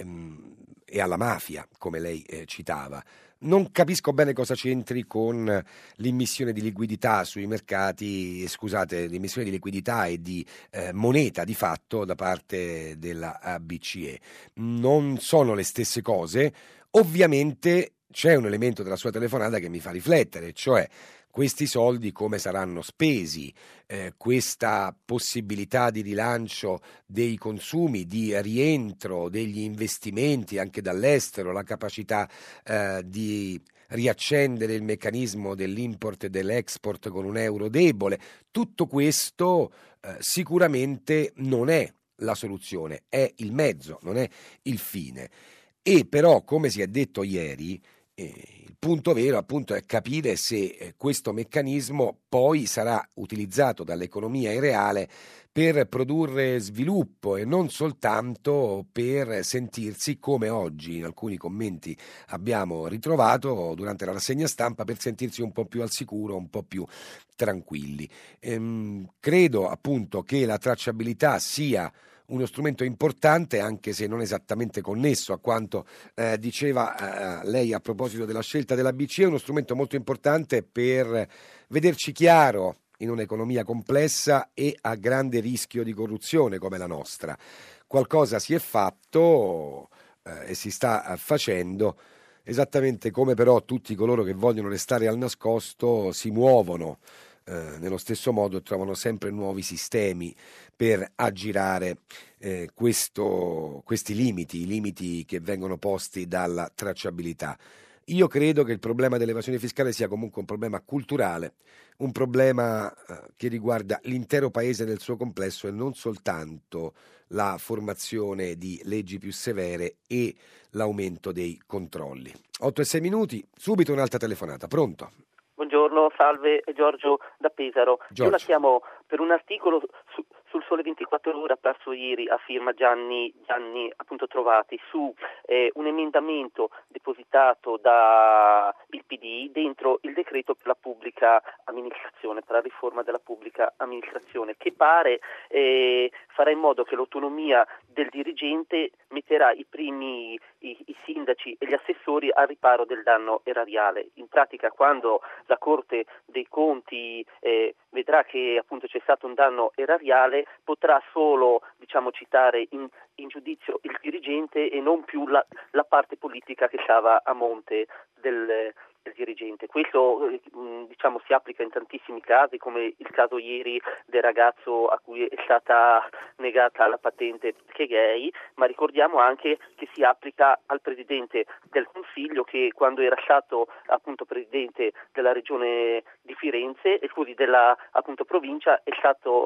e alla mafia, come lei citava. Non capisco bene cosa c'entri con l'immissione di liquidità sui mercati, l'immissione di liquidità e di moneta di fatto da parte della BCE. Non sono le stesse cose. Ovviamente c'è un elemento della sua telefonata che mi fa riflettere, cioè questi soldi come saranno spesi, questa possibilità di rilancio dei consumi, di rientro degli investimenti anche dall'estero, la capacità di riaccendere il meccanismo dell'import e dell'export con un euro debole. Tutto questo sicuramente non è la soluzione, è il mezzo, non è il fine. E però, come si è detto ieri, il punto vero appunto è capire se questo meccanismo poi sarà utilizzato dall'economia in reale per produrre sviluppo e non soltanto per sentirsi, come oggi in alcuni commenti abbiamo ritrovato durante la rassegna stampa, per sentirsi un po' più al sicuro, un po' più tranquilli. Credo appunto che la tracciabilità sia uno strumento importante, anche se non esattamente connesso a quanto diceva lei a proposito della scelta della BCE, uno strumento molto importante per vederci chiaro in un'economia complessa e a grande rischio di corruzione come la nostra. Qualcosa si è fatto e si sta facendo, esattamente come però tutti coloro che vogliono restare al nascosto si muovono nello stesso modo e trovano sempre nuovi sistemi per aggirare questi limiti, i limiti che vengono posti dalla tracciabilità. Io credo che il problema dell'evasione fiscale sia comunque un problema culturale, un problema che riguarda l'intero paese nel suo complesso e non soltanto la formazione di leggi più severe e l'aumento dei controlli. 8 e 6 minuti, subito un'altra telefonata. Pronto? Buongiorno, salve, Giorgio da Pesaro. Giorgio. Io la chiamo per un articolo sul Sole 24 Ore apparso ieri a firma Gianni appunto Trovati su un emendamento depositato da il PD dentro il decreto per la pubblica amministrazione, per la riforma della pubblica amministrazione, che pare farà in modo che l'autonomia del dirigente metterà i sindaci e gli assessori al riparo del danno erariale. In pratica, quando la Corte dei Conti vedrà che appunto c'è stato un danno erariale, potrà solo citare in giudizio il dirigente e non più la parte politica che stava a monte del dirigente. Questo si applica in tantissimi casi, come il caso ieri del ragazzo a cui è stata negata la patente perché gay, ma ricordiamo anche che si applica al Presidente del Consiglio, che quando era stato appunto Presidente della Regione di Firenze e così della appunto provincia è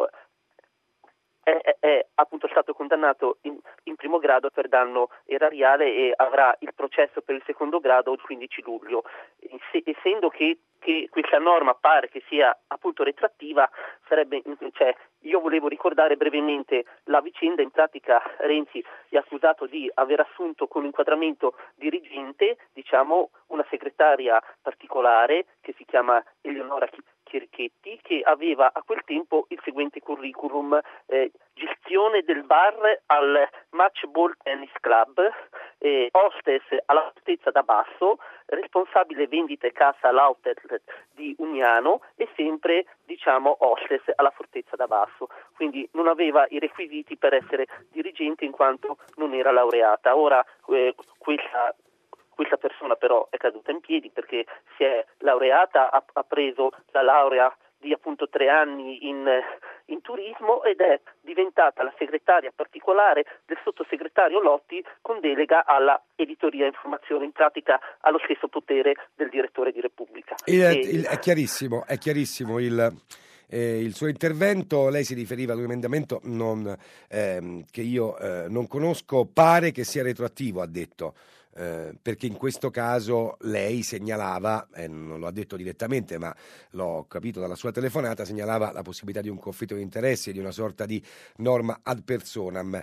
appunto stato condannato in primo grado per danno erariale e avrà il processo per il secondo grado il 15 luglio. Essendo che questa norma pare che sia appunto retrattiva, io volevo ricordare brevemente la vicenda. In pratica Renzi è accusato di aver assunto con inquadramento dirigente una segretaria particolare che si chiama Eleonora Chirichetti, che aveva a quel tempo il seguente curriculum: gestione del bar al Match Ball Tennis Club, hostess alla Fortezza da Basso, responsabile vendita e cassa all'outlet di Uniano e sempre hostess alla Fortezza da Basso. Quindi non aveva i requisiti per essere dirigente in quanto non era laureata. Ora questa persona però è caduta in piedi perché si è laureata, ha preso la laurea di appunto 3 anni in turismo ed è diventata la segretaria particolare del sottosegretario Lotti con delega alla editoria e informazione, in pratica allo stesso potere del direttore di Repubblica. È chiarissimo il suo intervento. Lei si riferiva ad un emendamento che io non conosco, pare che sia retroattivo, ha detto. Perché in questo caso lei segnalava, non lo ha detto direttamente ma l'ho capito dalla sua telefonata, segnalava la possibilità di un conflitto di interessi, di una sorta di norma ad personam.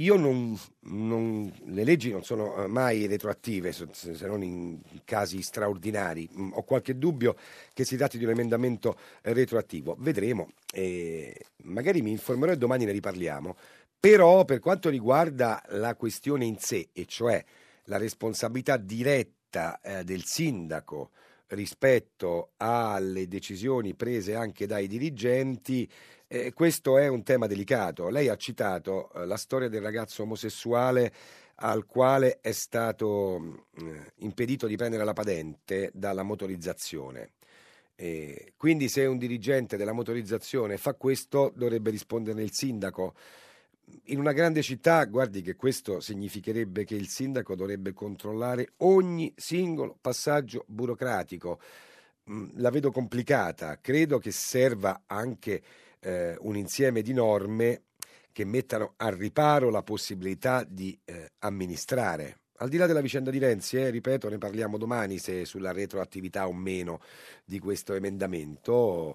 Le leggi non sono mai retroattive se non in casi straordinari. Ho qualche dubbio che si tratti di un emendamento retroattivo, vedremo, magari mi informerò e domani ne riparliamo. Però per quanto riguarda la questione in sé, e cioè la responsabilità diretta del sindaco rispetto alle decisioni prese anche dai dirigenti, questo è un tema delicato. Lei ha citato la storia del ragazzo omosessuale al quale è stato impedito di prendere la patente dalla motorizzazione. Quindi se un dirigente della motorizzazione fa questo, dovrebbe risponderne il sindaco. In una grande città, guardi che questo significherebbe che il sindaco dovrebbe controllare ogni singolo passaggio burocratico. La vedo complicata. Credo che serva anche un insieme di norme che mettano al riparo la possibilità di amministrare. Al di là della vicenda di Renzi, ripeto, ne parliamo domani se sulla retroattività o meno di questo emendamento,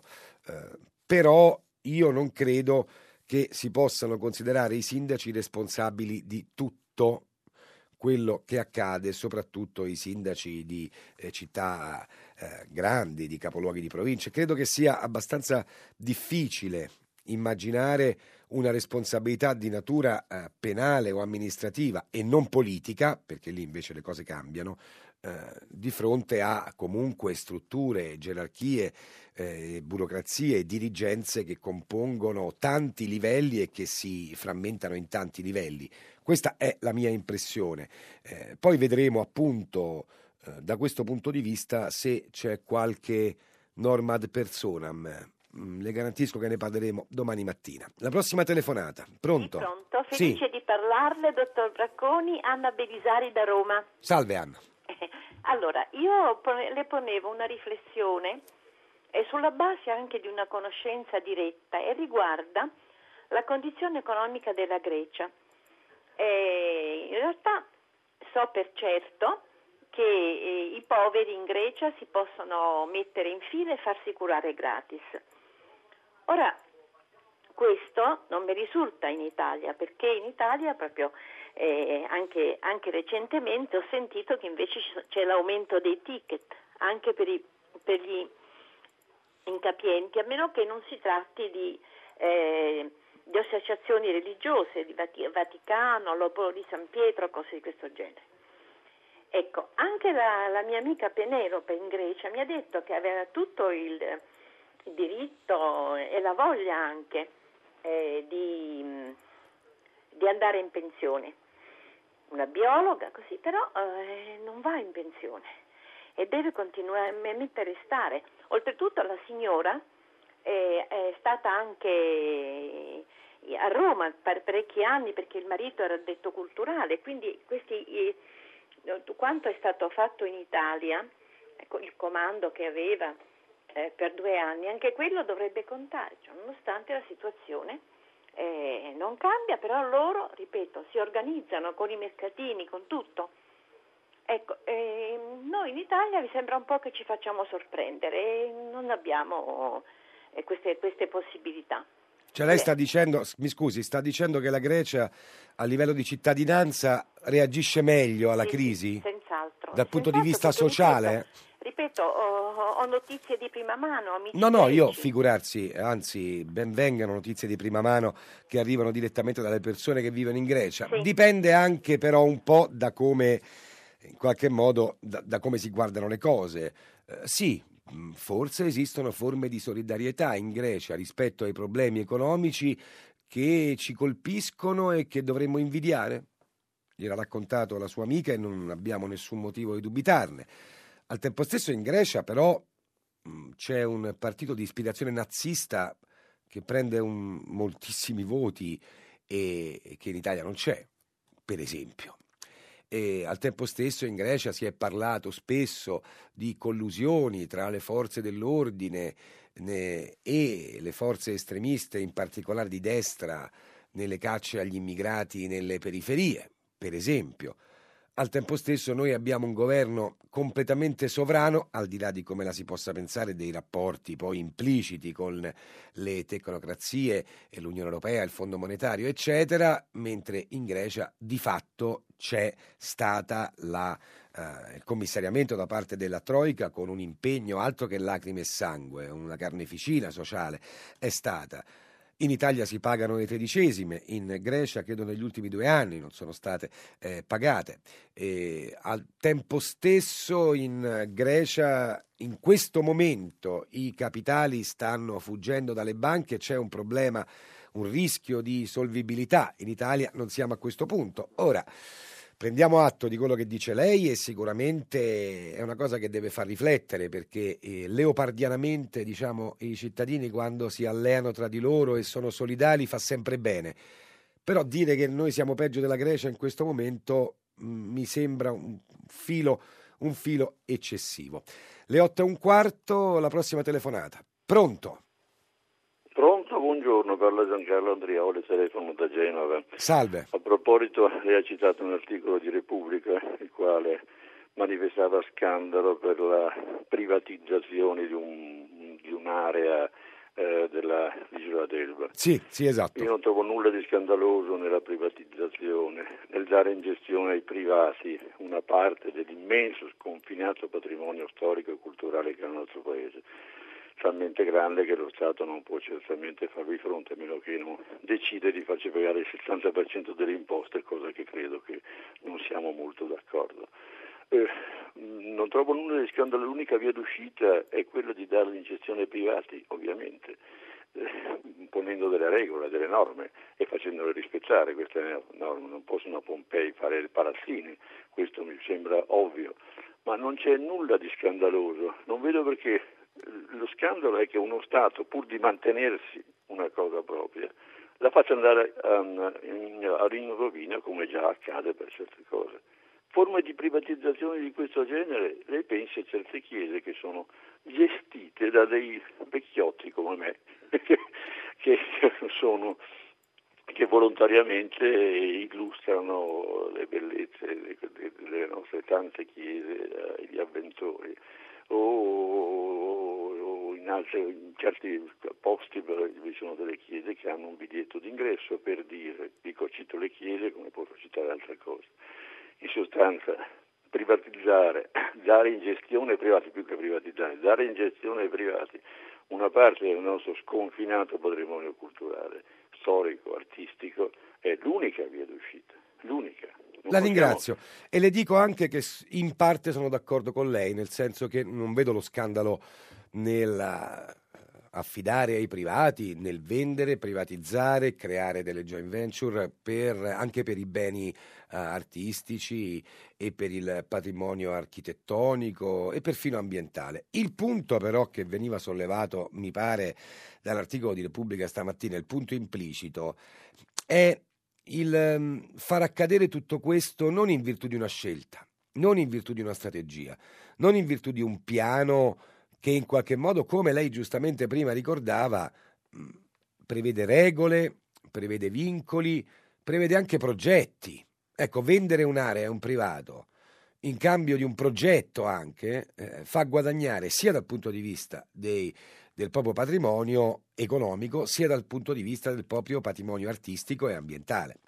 però io non credo che si possano considerare i sindaci responsabili di tutto quello che accade, soprattutto i sindaci di città grandi, di capoluoghi di province. Credo che sia abbastanza difficile immaginare una responsabilità di natura penale o amministrativa e non politica, perché lì invece le cose cambiano, di fronte a comunque strutture, gerarchie, burocrazie e dirigenze che compongono tanti livelli e che si frammentano in tanti livelli. Questa è la mia impressione. Poi vedremo appunto da questo punto di vista se c'è qualche norma ad personam. Le garantisco che ne parleremo domani mattina. La prossima telefonata. Pronto? Pronto, felice sì. di parlarle, dottor Bracconi. Anna Belisari da Roma. Salve Anna. Allora, io le ponevo una riflessione sulla base anche di una conoscenza diretta e riguarda la condizione economica della Grecia. In realtà so per certo che i poveri in Grecia si possono mettere in fila e farsi curare gratis. Ora, questo non mi risulta in Italia, perché in Italia proprio anche recentemente ho sentito che invece c'è l'aumento dei ticket anche per gli incapienti, a meno che non si tratti di associazioni religiose, di Vaticano, l'Opolo di San Pietro, cose di questo genere. Ecco, anche la mia amica Penelope in Grecia mi ha detto che aveva tutto il diritto e la voglia anche di andare in pensione. Una biologa, così, però non va in pensione e deve continuamente restare. Oltretutto la signora è stata anche a Roma per parecchi anni perché il marito era addetto culturale, quindi quanto è stato fatto in Italia, ecco, il comando che aveva per 2 anni, anche quello dovrebbe contare, cioè, nonostante la situazione non cambia, però loro, ripeto, si organizzano con i mercatini, con tutto. Ecco, noi in Italia mi sembra un po' che ci facciamo sorprendere e non abbiamo queste possibilità. Cioè lei sta dicendo, mi scusi, sta dicendo che la Grecia a livello di cittadinanza reagisce meglio alla crisi? Sì, senz'altro. Dal punto di vista sociale? Ripeto, ho notizie di prima mano, amici No, greci. io figurarsi, anzi, ben vengano notizie di prima mano che arrivano direttamente dalle persone che vivono in Grecia. Sì. Dipende anche però un po' da come, in qualche modo, da come si guardano le cose. Sì, forse esistono forme di solidarietà in Grecia rispetto ai problemi economici che ci colpiscono e che dovremmo invidiare. Gliel'ha raccontato la sua amica e non abbiamo nessun motivo di dubitarne. Al tempo stesso in Grecia però c'è un partito di ispirazione nazista che prende moltissimi voti e che in Italia non c'è, per esempio. E al tempo stesso in Grecia si è parlato spesso di collusioni tra le forze dell'ordine e le forze estremiste, in particolare di destra, nelle cacce agli immigrati nelle periferie, per esempio. Al tempo stesso noi abbiamo un governo completamente sovrano, al di là di come la si possa pensare dei rapporti poi impliciti con le tecnocrazie e l'Unione Europea, il Fondo Monetario, eccetera, mentre in Grecia di fatto c'è stata il commissariamento da parte della Troika con un impegno altro che lacrime e sangue, una carneficina sociale è stata. In Italia si pagano le tredicesime, in Grecia credo negli ultimi 2 anni non sono state pagate. Al tempo stesso in Grecia in questo momento i capitali stanno fuggendo dalle banche, c'è un problema, un rischio di solvibilità. In Italia non siamo a questo punto. Ora, prendiamo atto di quello che dice lei e sicuramente è una cosa che deve far riflettere perché leopardianamente, diciamo, i cittadini quando si alleano tra di loro e sono solidali fa sempre bene. Però dire che noi siamo peggio della Grecia in questo momento mi sembra un filo eccessivo. Le 8:15, la prossima telefonata. Pronto? Pronto, buongiorno, parla Giancarlo Andrioli, telefono da Genova. Salve. A proposito, lei ha citato un articolo di Repubblica, il quale manifestava scandalo per la privatizzazione di un'area dell'isola d'Elba. Sì, esatto. Io non trovo nulla di scandaloso nella privatizzazione, nel dare in gestione ai privati una parte dell'immenso sconfinato patrimonio storico e culturale che ha il nostro Paese, talmente grande che lo Stato non può certamente farvi fronte, a meno che non decide di farci pagare il 60% delle imposte, cosa che credo che non siamo molto d'accordo. Non trovo nulla di scandalo, l'unica via d'uscita è quella di darli in gestione ai privati, ovviamente, ponendo delle regole, delle norme e facendole rispettare queste norme. Non possono Pompei fare il palazzini, questo mi sembra ovvio, ma non c'è nulla di scandaloso, non vedo perché. Lo scandalo è che uno Stato, pur di mantenersi una cosa propria, la faccia andare in rovina, come già accade per certe cose. Forme di privatizzazione di questo genere, lei pensi a certe chiese che sono gestite da dei vecchiotti come me, che volontariamente illustrano le bellezze delle nostre tante chiese agli avventori, o in in certi posti vi sono delle chiese che hanno un biglietto d'ingresso, per dire, cito le chiese come posso citare altre cose. In sostanza, privatizzare, dare in gestione ai privati, più che privatizzare, dare in gestione ai privati una parte del nostro sconfinato patrimonio culturale, storico, artistico, è l'unica via d'uscita, l'unica. La ringrazio e le dico anche che in parte sono d'accordo con lei, nel senso che non vedo lo scandalo nel affidare ai privati, nel vendere, privatizzare, creare delle joint venture anche per i beni artistici e per il patrimonio architettonico e perfino ambientale. Il punto però che veniva sollevato, mi pare, dall'articolo di Repubblica stamattina, il punto implicito, è il far accadere tutto questo non in virtù di una scelta, non in virtù di una strategia, non in virtù di un piano che in qualche modo, come lei giustamente prima ricordava, prevede regole, prevede vincoli, prevede anche progetti. Ecco, vendere un'area a un privato in cambio di un progetto anche fa guadagnare sia dal punto di vista del proprio patrimonio economico, sia dal punto di vista del proprio patrimonio artistico e ambientale.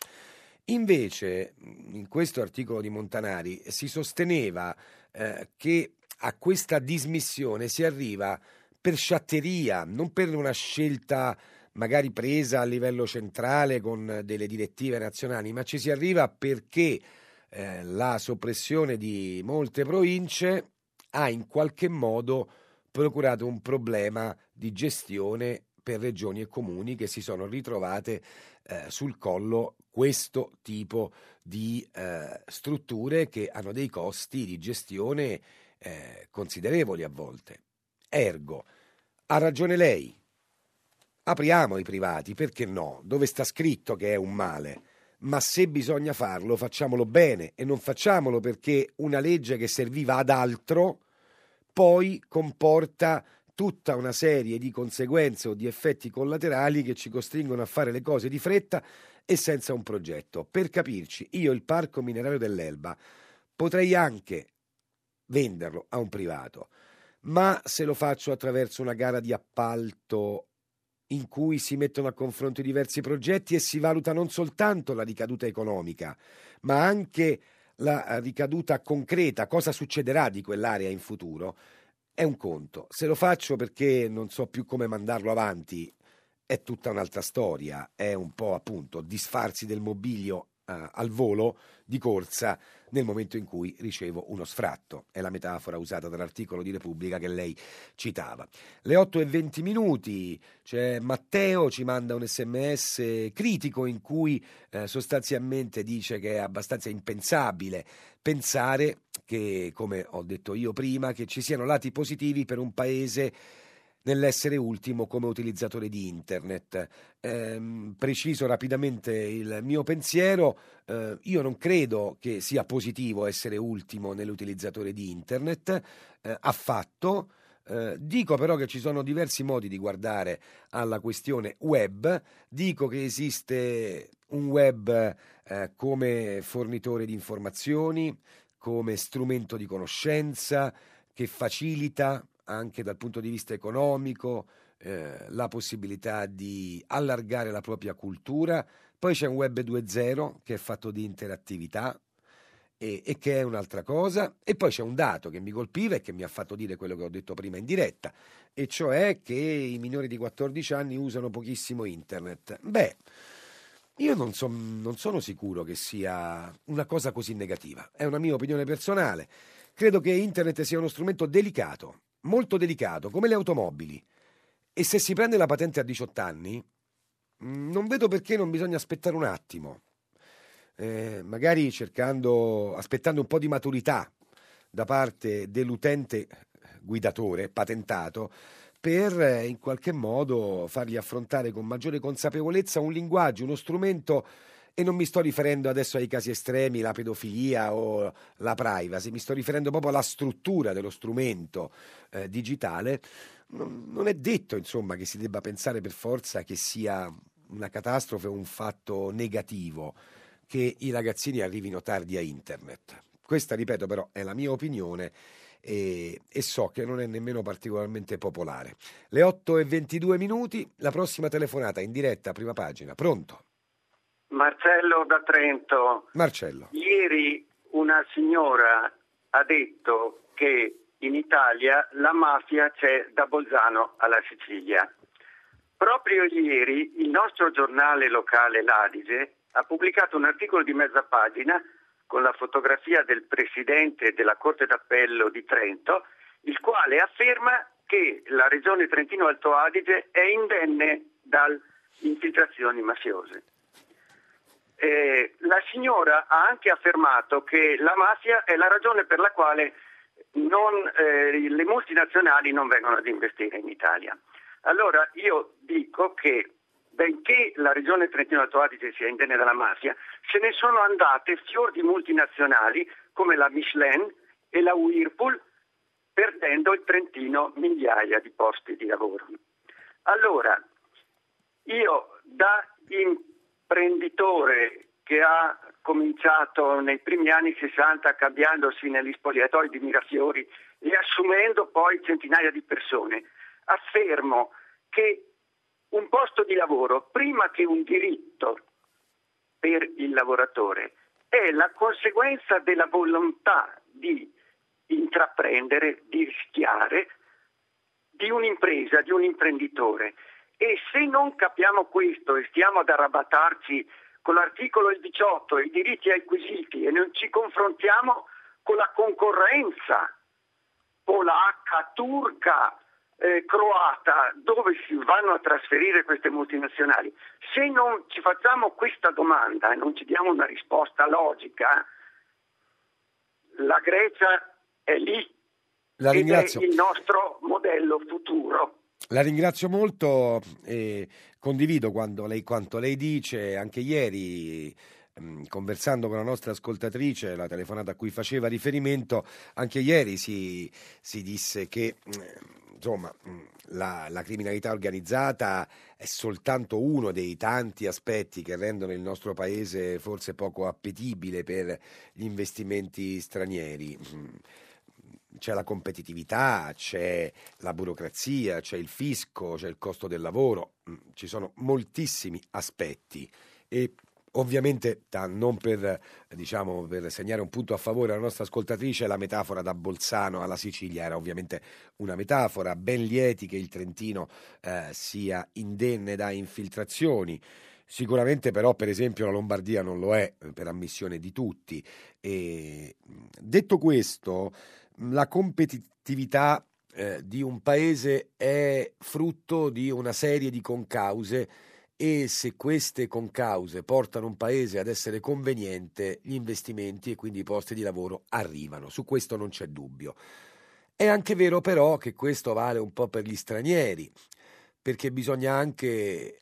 Invece, in questo articolo di Montanari si sosteneva che a questa dismissione si arriva per sciatteria, non per una scelta magari presa a livello centrale con delle direttive nazionali, ma ci si arriva perché la soppressione di molte province ha in qualche modo procurato un problema di gestione per regioni e comuni che si sono ritrovate sul collo questo tipo di strutture che hanno dei costi di gestione considerevoli a volte. Ergo, ha ragione lei, apriamo i privati, perché no? Dove sta scritto che è un male? Ma se bisogna farlo, facciamolo bene e non facciamolo perché una legge che serviva ad altro poi comporta tutta una serie di conseguenze o di effetti collaterali che ci costringono a fare le cose di fretta e senza un progetto. Per capirci, io il parco minerario dell'Elba potrei anche venderlo a un privato, ma se lo faccio attraverso una gara di appalto in cui si mettono a confronto diversi progetti e si valuta non soltanto la ricaduta economica, ma anche la ricaduta concreta, cosa succederà di quell'area in futuro, è un conto. Se lo faccio perché non so più come mandarlo avanti, è tutta un'altra storia, è un po' appunto disfarsi del mobilio al volo di corsa nel momento in cui ricevo uno sfratto. È la metafora usata dall'articolo di Repubblica che lei citava. Le 8:20, c'è Matteo, ci manda un SMS critico in cui sostanzialmente dice che è abbastanza impensabile pensare che, come ho detto io prima, che ci siano lati positivi per un paese nell'essere ultimo come utilizzatore di internet. Preciso rapidamente il mio pensiero, io non credo che sia positivo essere ultimo nell'utilizzatore di internet, affatto. Dico però che ci sono diversi modi di guardare alla questione web, dico che esiste un web come fornitore di informazioni, come strumento di conoscenza che facilita anche dal punto di vista economico la possibilità di allargare la propria cultura. Poi c'è un web 2.0 che è fatto di interattività e che è un'altra cosa, e poi c'è un dato che mi colpiva e che mi ha fatto dire quello che ho detto prima in diretta, e cioè che i minori di 14 anni usano pochissimo internet. Beh, io non sono sicuro che sia una cosa così negativa, è una mia opinione personale. Credo che internet sia uno strumento delicato, molto delicato, come le automobili, e se si prende la patente a 18 anni non vedo perché non bisogna aspettare un attimo, magari aspettando un po' di maturità da parte dell'utente guidatore patentato, per in qualche modo fargli affrontare con maggiore consapevolezza un linguaggio, uno strumento. E non mi sto riferendo adesso ai casi estremi, la pedofilia o la privacy, mi sto riferendo proprio alla struttura dello strumento digitale. Non è detto, insomma, che si debba pensare per forza che sia una catastrofe o un fatto negativo che i ragazzini arrivino tardi a internet. Questa, ripeto, però è la mia opinione e so che non è nemmeno particolarmente popolare. Le 8:22, la prossima telefonata in diretta, prima pagina. Pronto? Marcello da Trento. Marcello. Ieri una signora ha detto che in Italia la mafia c'è da Bolzano alla Sicilia. Proprio ieri il nostro giornale locale, l'Adige, ha pubblicato un articolo di mezza pagina con la fotografia del presidente della Corte d'Appello di Trento, il quale afferma che la regione Trentino-Alto Adige è indenne da infiltrazioni mafiose. La signora ha anche affermato che la mafia è la ragione per la quale le multinazionali non vengono ad investire in Italia. Allora io dico che benché la regione Trentino-Alto Adige sia indenne dalla mafia, se ne sono andate fior di multinazionali come la Michelin e la Whirlpool, perdendo il Trentino migliaia di posti di lavoro. Allora, io da imprenditore che ha cominciato nei primi anni 60 cambiandosi negli spogliatoi di Mirafiori e assumendo poi centinaia di persone, affermo che un posto di lavoro, prima che un diritto per il lavoratore, è la conseguenza della volontà di intraprendere, di rischiare, di un'impresa, di un imprenditore. E se non capiamo questo e stiamo ad arrabattarci con l'articolo 18 e i diritti acquisiti e non ci confrontiamo con la concorrenza polacca, turca, croata, dove si vanno a trasferire queste multinazionali, se non ci facciamo questa domanda e non ci diamo una risposta logica, la Grecia è lì ed è il nostro modello futuro. La ringrazio molto e condivido quanto lei dice. Anche ieri, conversando con la nostra ascoltatrice, la telefonata a cui faceva riferimento, anche ieri si disse che insomma la criminalità organizzata è soltanto uno dei tanti aspetti che rendono il nostro paese forse poco appetibile per gli investimenti stranieri. C'è la competitività, c'è la burocrazia, c'è il fisco, c'è il costo del lavoro, ci sono moltissimi aspetti e ovviamente, non per segnare un punto a favore alla nostra ascoltatrice, la metafora da Bolzano alla Sicilia era ovviamente una metafora, ben lieti che il Trentino sia indenne da infiltrazioni. Sicuramente però per esempio la Lombardia non lo è, per ammissione di tutti. E, detto questo, la competitività di un paese è frutto di una serie di concause e se queste concause portano un paese ad essere conveniente, gli investimenti e quindi i posti di lavoro arrivano. Su questo non c'è dubbio. È anche vero però che questo vale un po' per gli stranieri, perché bisogna anche,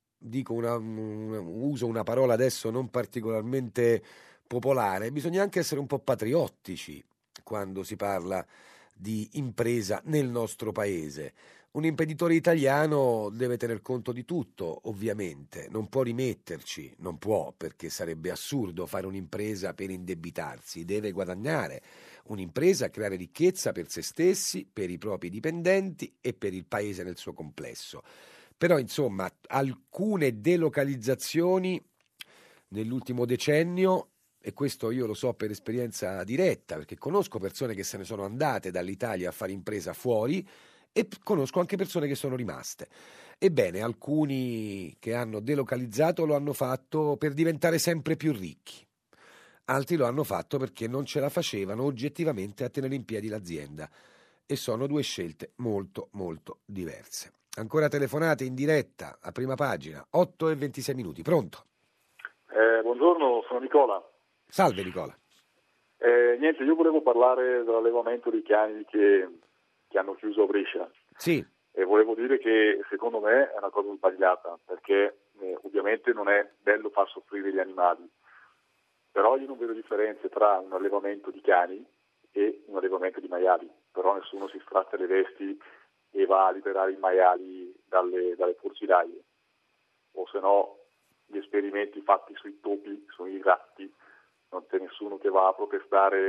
uso una parola adesso non particolarmente popolare, bisogna anche essere un po' patriottici quando si parla di impresa nel nostro paese. Un imprenditore italiano deve tener conto di tutto, ovviamente, non può rimetterci, non può, perché sarebbe assurdo fare un'impresa per indebitarsi, deve guadagnare un'impresa, creare ricchezza per se stessi, per i propri dipendenti e per il paese nel suo complesso. Però, insomma, alcune delocalizzazioni nell'ultimo decennio, e questo io lo so per esperienza diretta, perché conosco persone che se ne sono andate dall'Italia a fare impresa fuori e conosco anche persone che sono rimaste. Ebbene, alcuni che hanno delocalizzato lo hanno fatto per diventare sempre più ricchi, altri lo hanno fatto perché non ce la facevano oggettivamente a tenere in piedi l'azienda, e sono due scelte molto molto diverse. Ancora telefonate in diretta a prima pagina, 8:26. Pronto? Buongiorno, sono Nicola. Salve Nicola. Niente, io volevo parlare dell'allevamento di cani che hanno chiuso a Brescia. Sì. E volevo dire che secondo me è una cosa sbagliata, perché ovviamente non è bello far soffrire gli animali, però io non vedo differenze tra un allevamento di cani e un allevamento di maiali, però nessuno si stratta le vesti e va a liberare i maiali dalle porcilaie, o se no gli esperimenti fatti sui topi, sui ratti, non c'è nessuno che va a protestare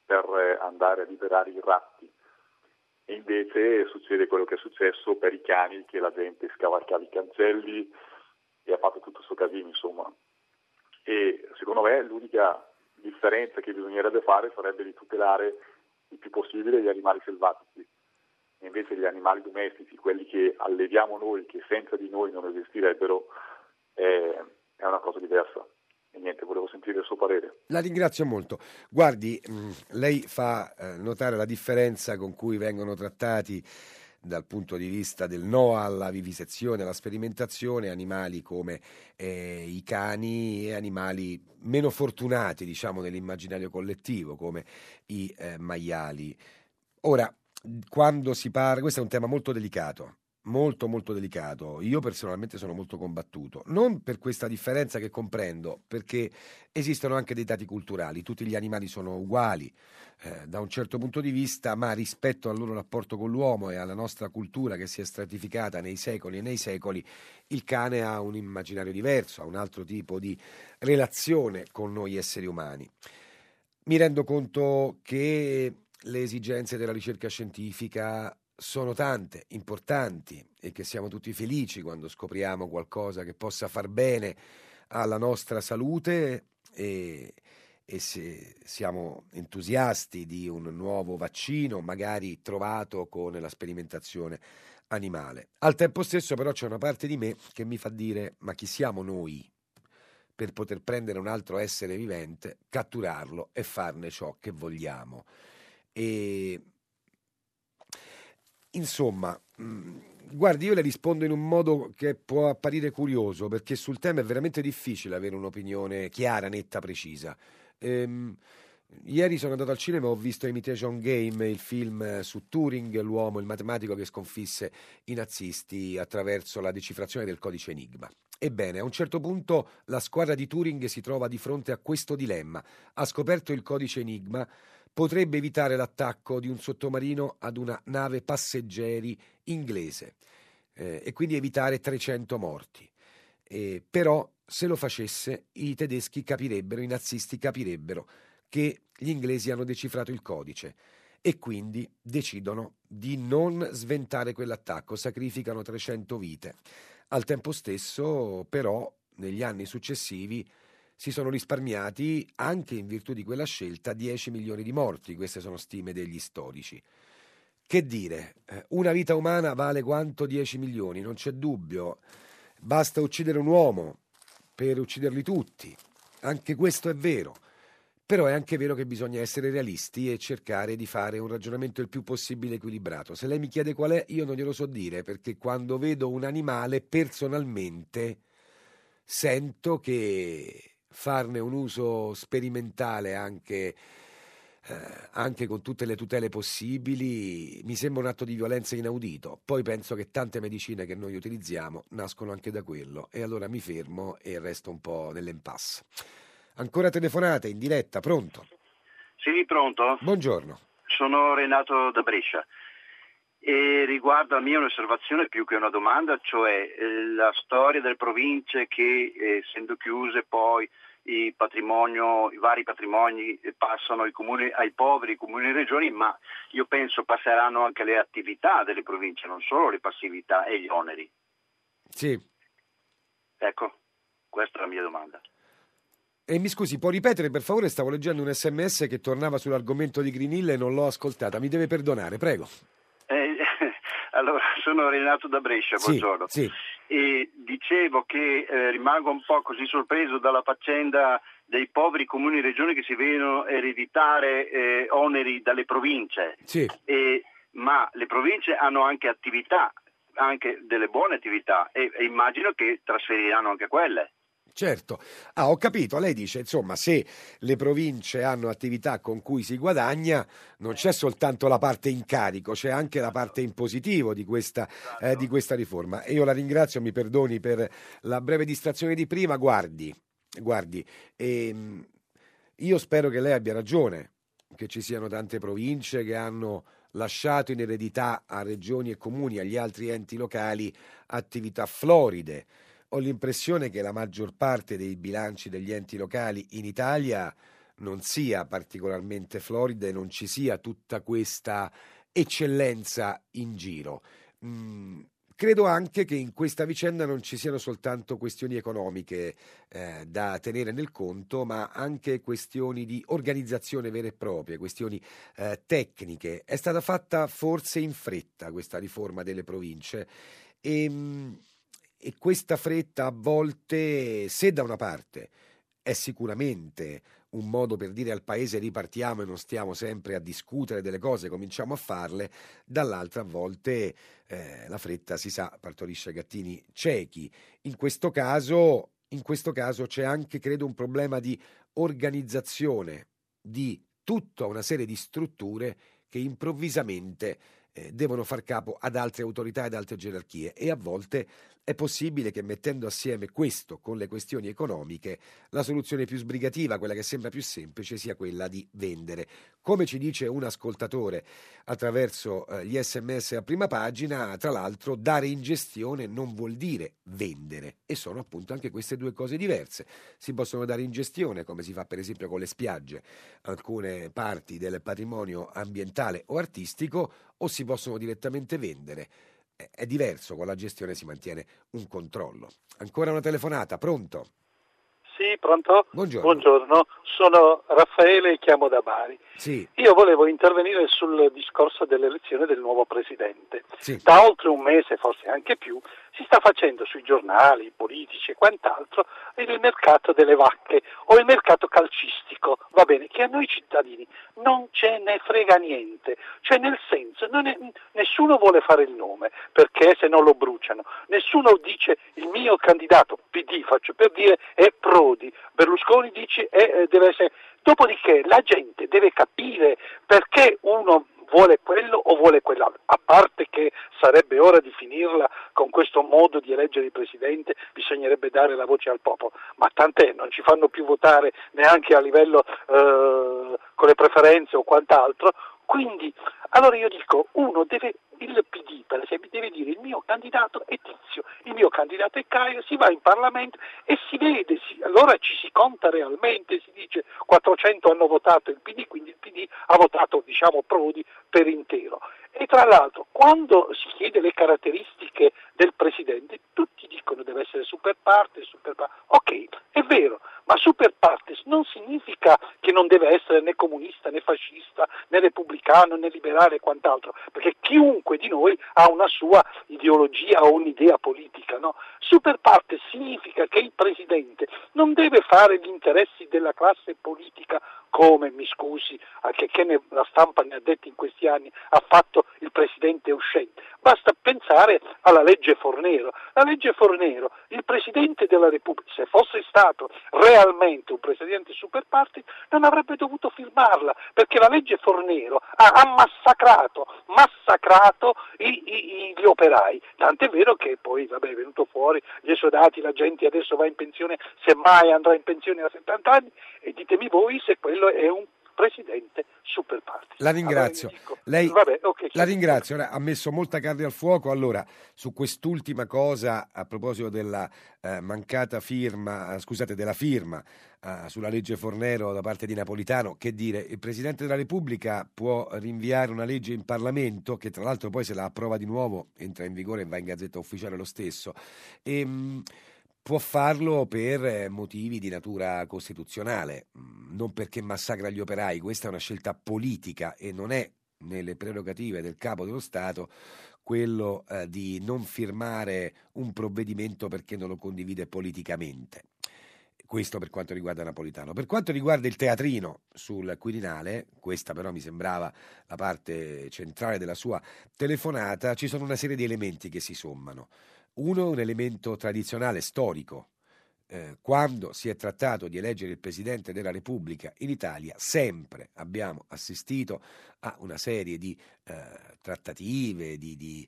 per andare a liberare i ratti. E invece succede quello che è successo per i cani, che la gente scavalcava i cancelli e ha fatto tutto questo casino, insomma. E secondo me l'unica differenza che bisognerebbe fare sarebbe di tutelare il più possibile gli animali selvatici. E invece gli animali domestici, quelli che alleviamo noi, che senza di noi non esistirebbero, è una cosa diversa. E niente, volevo sentire il suo parere. La ringrazio molto. Guardi, lei fa notare la differenza con cui vengono trattati dal punto di vista del no alla vivisezione, alla sperimentazione, animali come i cani e animali meno fortunati, diciamo, nell'immaginario collettivo, come i maiali. Ora, quando si parla, questo è un tema molto delicato. Molto molto delicato. Io personalmente sono molto combattuto, non per questa differenza che comprendo, perché esistono anche dei dati culturali, tutti gli animali sono uguali da un certo punto di vista, ma rispetto al loro rapporto con l'uomo e alla nostra cultura che si è stratificata nei secoli e nei secoli, il cane ha un immaginario diverso, ha un altro tipo di relazione con noi esseri umani. Mi rendo conto che le esigenze della ricerca scientifica sono tante, importanti, e che siamo tutti felici quando scopriamo qualcosa che possa far bene alla nostra salute e se siamo entusiasti di un nuovo vaccino, magari trovato con la sperimentazione animale. Al tempo stesso però c'è una parte di me che mi fa dire: ma chi siamo noi per poter prendere un altro essere vivente, catturarlo e farne ciò che vogliamo? E insomma, guardi, io le rispondo in un modo che può apparire curioso, perché sul tema è veramente difficile avere un'opinione chiara, netta, precisa. Ieri sono andato al cinema e ho visto Imitation Game, il film su Turing, l'uomo, il matematico che sconfisse i nazisti attraverso la decifrazione del codice Enigma. Ebbene, a un certo punto la squadra di Turing si trova di fronte a questo dilemma. Ha scoperto il codice Enigma, potrebbe evitare l'attacco di un sottomarino ad una nave passeggeri inglese e quindi evitare 300 morti. Però se lo facesse i tedeschi capirebbero, i nazisti capirebbero che gli inglesi hanno decifrato il codice e quindi decidono di non sventare quell'attacco, sacrificano 300 vite. Al tempo stesso, però, negli anni successivi si sono risparmiati, anche in virtù di quella scelta, 10 milioni di morti. Queste sono stime degli storici. Che dire, una vita umana vale quanto 10 milioni, non c'è dubbio. Basta uccidere un uomo per ucciderli tutti. Anche questo è vero. Però è anche vero che bisogna essere realisti e cercare di fare un ragionamento il più possibile equilibrato. Se lei mi chiede qual è, io non glielo so dire, perché quando vedo un animale, personalmente, sento che farne un uso sperimentale anche con tutte le tutele possibili mi sembra un atto di violenza inaudito. Poi penso che tante medicine che noi utilizziamo nascono anche da quello, e allora mi fermo e resto un po' nell'impasse. Ancora telefonate in diretta, pronto? Sì, pronto? Buongiorno. Sono Renato da Brescia e riguarda la mia un'osservazione più che una domanda, cioè la storia delle province che essendo chiuse poi i vari patrimoni passano ai poveri comuni e regioni, ma io penso passeranno anche le attività delle province, non solo le passività e gli oneri. Sì. Ecco, questa è la mia domanda. E mi scusi, può ripetere per favore? Stavo leggendo un SMS che tornava sull'argomento di Green Hill e non l'ho ascoltata, mi deve perdonare, prego. Allora, sono Renato da Brescia, buongiorno. Sì. E dicevo che rimango un po' così sorpreso dalla faccenda dei poveri comuni e regioni che si vedono ereditare oneri dalle province. Sì. Ma le province hanno anche attività, anche delle buone attività, e immagino che trasferiranno anche quelle. Certo, ho capito, lei dice insomma se le province hanno attività con cui si guadagna non c'è soltanto la parte in carico, c'è anche la parte in positivo di questa riforma, e io la ringrazio, mi perdoni per la breve distrazione di prima. Guardi, io spero che lei abbia ragione, che ci siano tante province che hanno lasciato in eredità a regioni e comuni, agli altri enti locali, attività floride. Ho l'impressione che la maggior parte dei bilanci degli enti locali in Italia non sia particolarmente florida e non ci sia tutta questa eccellenza in giro. Credo anche che in questa vicenda non ci siano soltanto questioni economiche da tenere nel conto, ma anche questioni di organizzazione vera e propria, questioni tecniche. È stata fatta forse in fretta questa riforma delle province e questa fretta a volte, se da una parte è sicuramente un modo per dire al paese ripartiamo e non stiamo sempre a discutere delle cose, cominciamo a farle, dall'altra a volte la fretta, si sa, partorisce gattini ciechi. In questo caso c'è anche, credo, un problema di organizzazione di tutta una serie di strutture che improvvisamente devono far capo ad altre autorità ed altre gerarchie, e a volte è possibile che, mettendo assieme questo con le questioni economiche, la soluzione più sbrigativa, quella che sembra più semplice, sia quella di vendere. Come ci dice un ascoltatore attraverso gli SMS a prima pagina, tra l'altro dare in gestione non vuol dire vendere, e sono appunto anche queste due cose diverse. Si possono dare in gestione, come si fa per esempio con le spiagge, alcune parti del patrimonio ambientale o artistico, o si possono direttamente vendere. È diverso, con la gestione si mantiene un controllo. Ancora una telefonata, pronto? Sì, pronto? Buongiorno. Sono Raffaele e chiamo da Bari. Sì. Io volevo intervenire sul discorso dell'elezione del nuovo presidente. Sì. Da oltre un mese, forse anche più, si sta facendo sui giornali, politici e quant'altro il mercato delle vacche o il mercato calcistico, va bene, che a noi cittadini non ce ne frega niente, cioè nel senso nessuno vuole fare il nome perché se no lo bruciano, nessuno dice il mio candidato PD, faccio per dire, è Prodi, Berlusconi dice deve essere, dopodiché la gente deve capire perché uno vuole quello o vuole quell'altro, a parte che sarebbe ora di finirla con questo modo di eleggere il presidente, bisognerebbe dare la voce al popolo, ma tant'è, non ci fanno più votare neanche a livello con le preferenze o quant'altro, quindi allora io dico, il PD per esempio deve dire il mio candidato è Tizio, il mio candidato è Caio, si va in Parlamento e si vede, allora ci si conta realmente, si dice 400 hanno votato il PD, quindi il PD ha votato Prodi per intero. E tra l'altro quando si chiede le caratteristiche del presidente tutti dicono deve essere super partes, ok, è vero, ma super partes non significa che non deve essere né comunista né fascista né repubblicano né liberale e quant'altro, perché chiunque di noi ha una sua ideologia o un'idea politica, no? Super partes significa che il presidente non deve fare gli interessi della classe politica come, mi scusi, che la stampa ne ha detto in questi anni, ha fatto il presidente uscente. Basta pensare alla legge Fornero. La legge Fornero, il presidente della Repubblica, se fosse stato realmente un presidente super party, non avrebbe dovuto firmarla, perché la legge Fornero ha massacrato gli operai. Tant'è vero che poi, è venuto fuori gli esodati, la gente adesso va in pensione, semmai andrà in pensione a 70 anni, e ditemi voi se quello è un presidente super party. La ringrazio. La ringrazio. Ora, ha messo molta carne al fuoco. Allora, su quest'ultima cosa, a proposito della mancata firma, della firma sulla legge Fornero da parte di Napolitano, che dire, il Presidente della Repubblica può rinviare una legge in Parlamento, che tra l'altro poi, se la approva di nuovo, entra in vigore e va in Gazzetta Ufficiale lo stesso, può farlo per motivi di natura costituzionale, non perché massacra gli operai. Questa è una scelta politica e non è nelle prerogative del Capo dello Stato quello di non firmare un provvedimento perché non lo condivide politicamente. Questo per quanto riguarda Napolitano. Per quanto riguarda il teatrino sul Quirinale, questa però mi sembrava la parte centrale della sua telefonata, ci sono una serie di elementi che si sommano. Uno, un elemento tradizionale, storico. Quando si è trattato di eleggere il Presidente della Repubblica in Italia, sempre abbiamo assistito a una serie di trattative, di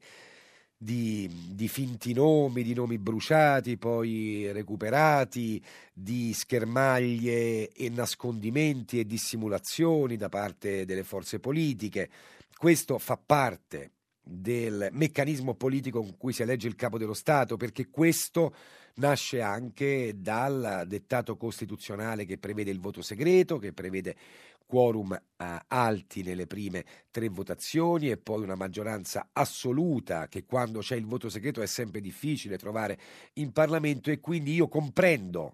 finti nomi, di nomi bruciati, poi recuperati, di schermaglie e nascondimenti e dissimulazioni da parte delle forze politiche. Questo fa parte del meccanismo politico con cui si elegge il capo dello Stato, perché questo nasce anche dal dettato costituzionale che prevede il voto segreto, che prevede quorum alti nelle prime 3 votazioni e poi una maggioranza assoluta che quando c'è il voto segreto è sempre difficile trovare in Parlamento, e quindi io comprendo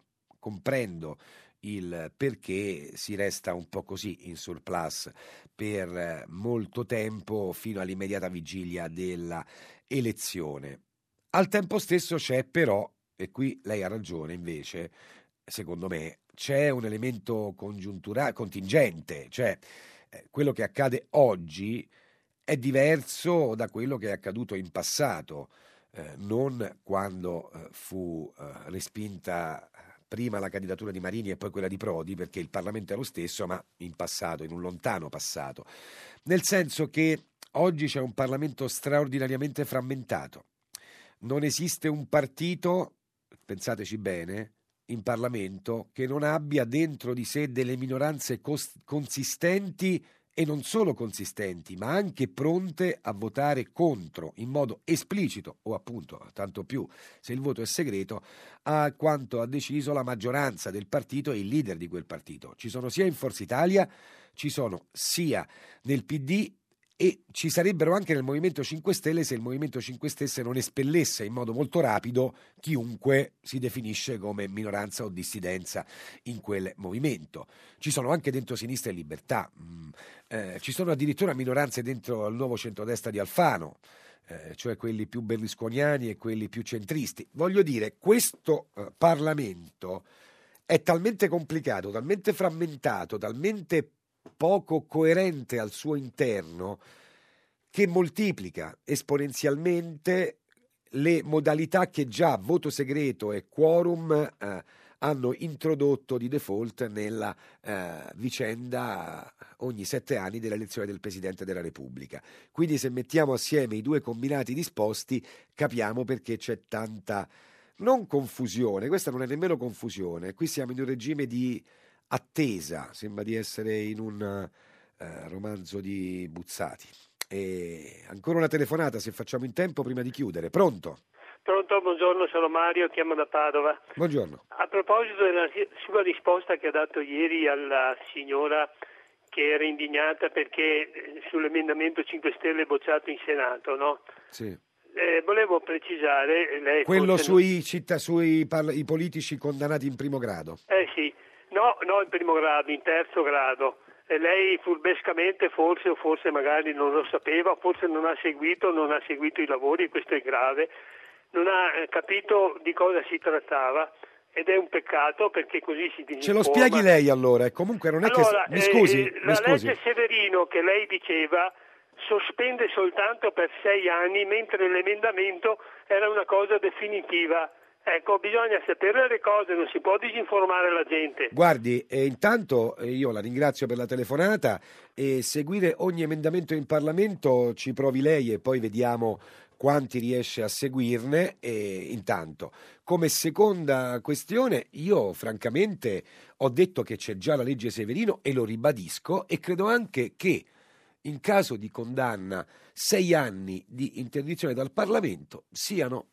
il perché si resta un po' così in surplus per molto tempo fino all'immediata vigilia della elezione. Al tempo stesso c'è però, e qui lei ha ragione invece, secondo me, c'è un elemento contingente, cioè quello che accade oggi è diverso da quello che è accaduto in passato, non quando fu respinta prima la candidatura di Marini e poi quella di Prodi, perché il Parlamento è lo stesso, ma in passato, in un lontano passato. Nel senso che oggi c'è un Parlamento straordinariamente frammentato. Non esiste un partito, pensateci bene, in Parlamento che non abbia dentro di sé delle minoranze consistenti, e non solo consistenti, ma anche pronte a votare contro in modo esplicito, o appunto, tanto più se il voto è segreto, a quanto ha deciso la maggioranza del partito e il leader di quel partito. Ci sono sia in Forza Italia, ci sono sia nel PD, e ci sarebbero anche nel Movimento 5 Stelle se il Movimento 5 Stelle non espellesse in modo molto rapido chiunque si definisce come minoranza o dissidenza in quel movimento. Ci sono anche dentro Sinistra e Libertà, ci sono addirittura minoranze dentro al nuovo centrodestra di Alfano, cioè quelli più berlusconiani e quelli più centristi. Voglio dire, questo Parlamento è talmente complicato, talmente frammentato, talmente poco coerente al suo interno, che moltiplica esponenzialmente le modalità che già voto segreto e quorum hanno introdotto di default nella vicenda ogni 7 anni dell'elezione del Presidente della Repubblica. Quindi se mettiamo assieme i 2 combinati disposti capiamo perché c'è tanta, non confusione, questa non è nemmeno confusione, qui siamo in un regime di attesa, sembra di essere in un romanzo di Buzzati. E ancora una telefonata, se facciamo in tempo, prima di chiudere. Pronto? Pronto, buongiorno, sono Mario, chiamo da Padova. Buongiorno. A proposito della sua risposta che ha dato ieri alla signora che era indignata perché sull'emendamento 5 Stelle bocciato in Senato, no? Sì. Volevo precisare... Lei quello sui i politici condannati in primo grado. Sì. No, in primo grado, in terzo grado. E lei furbescamente forse magari non lo sapeva, forse non ha seguito i lavori, e questo è grave, non ha capito di cosa si trattava, ed è un peccato perché così si disinforma. Ce lo spieghi lei allora, e comunque non è allora, che... Mi scusi. Legge Severino che lei diceva sospende soltanto per 6 anni, mentre l'emendamento era una cosa definitiva. Ecco, bisogna sapere le cose, non si può disinformare la gente. Guardi, intanto io la ringrazio per la telefonata, e seguire ogni emendamento in Parlamento ci provi lei e poi vediamo quanti riesce a seguirne. E intanto, come seconda questione, io francamente ho detto che c'è già la legge Severino e lo ribadisco, e credo anche che in caso di condanna 6 anni di interdizione dal Parlamento siano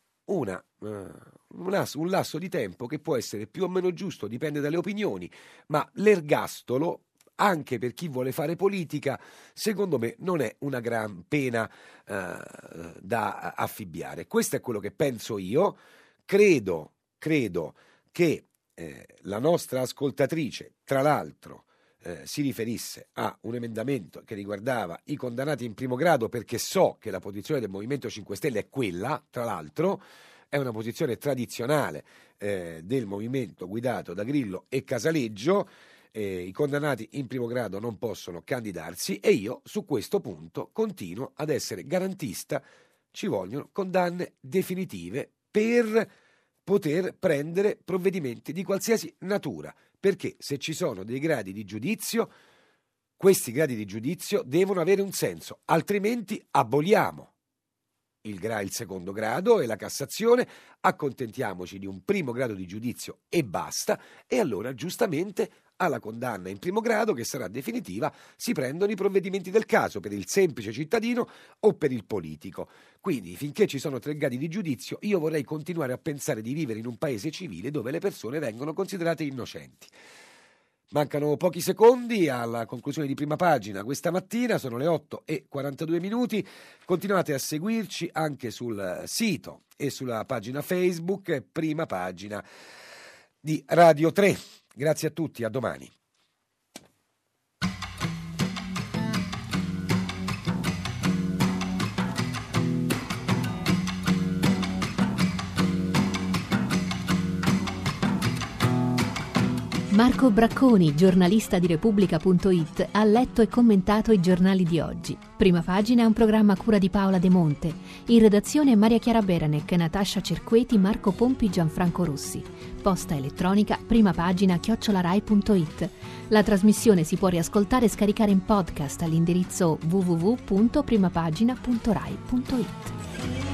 un lasso di tempo che può essere più o meno giusto, dipende dalle opinioni, ma l'ergastolo, anche per chi vuole fare politica, secondo me non è una gran pena da affibbiare. Questo è quello che penso io. Credo che la nostra ascoltatrice, tra l'altro, si riferisse a un emendamento che riguardava i condannati in primo grado, perché so che la posizione del Movimento 5 Stelle è quella, tra l'altro è una posizione tradizionale del movimento guidato da Grillo e Casaleggio. I condannati in primo grado non possono candidarsi, e io su questo punto continuo ad essere garantista. Ci vogliono condanne definitive per poter prendere provvedimenti di qualsiasi natura, perché se ci sono dei gradi di giudizio, questi gradi di giudizio devono avere un senso, altrimenti aboliamo il secondo grado e la Cassazione, accontentiamoci di un primo grado di giudizio e basta, e allora giustamente alla condanna in primo grado, che sarà definitiva, si prendono i provvedimenti del caso per il semplice cittadino o per il politico. Quindi, finché ci sono 3 gradi di giudizio, io vorrei continuare a pensare di vivere in un paese civile dove le persone vengono considerate innocenti. Mancano pochi secondi alla conclusione di Prima Pagina questa mattina, sono le 8:42. Continuate a seguirci anche sul sito e sulla pagina Facebook Prima Pagina di Radio 3. Grazie a tutti, a domani. Marco Bracconi, giornalista di Repubblica.it, ha letto e commentato i giornali di oggi. Prima Pagina è un programma a cura di Paola De Monte. In redazione Maria Chiara Beranec, Natascia Cerqueti, Marco Pompi, Gianfranco Rossi. Posta elettronica primaPagina@rai.it. La trasmissione si può riascoltare e scaricare in podcast all'indirizzo www.primapagina.rai.it.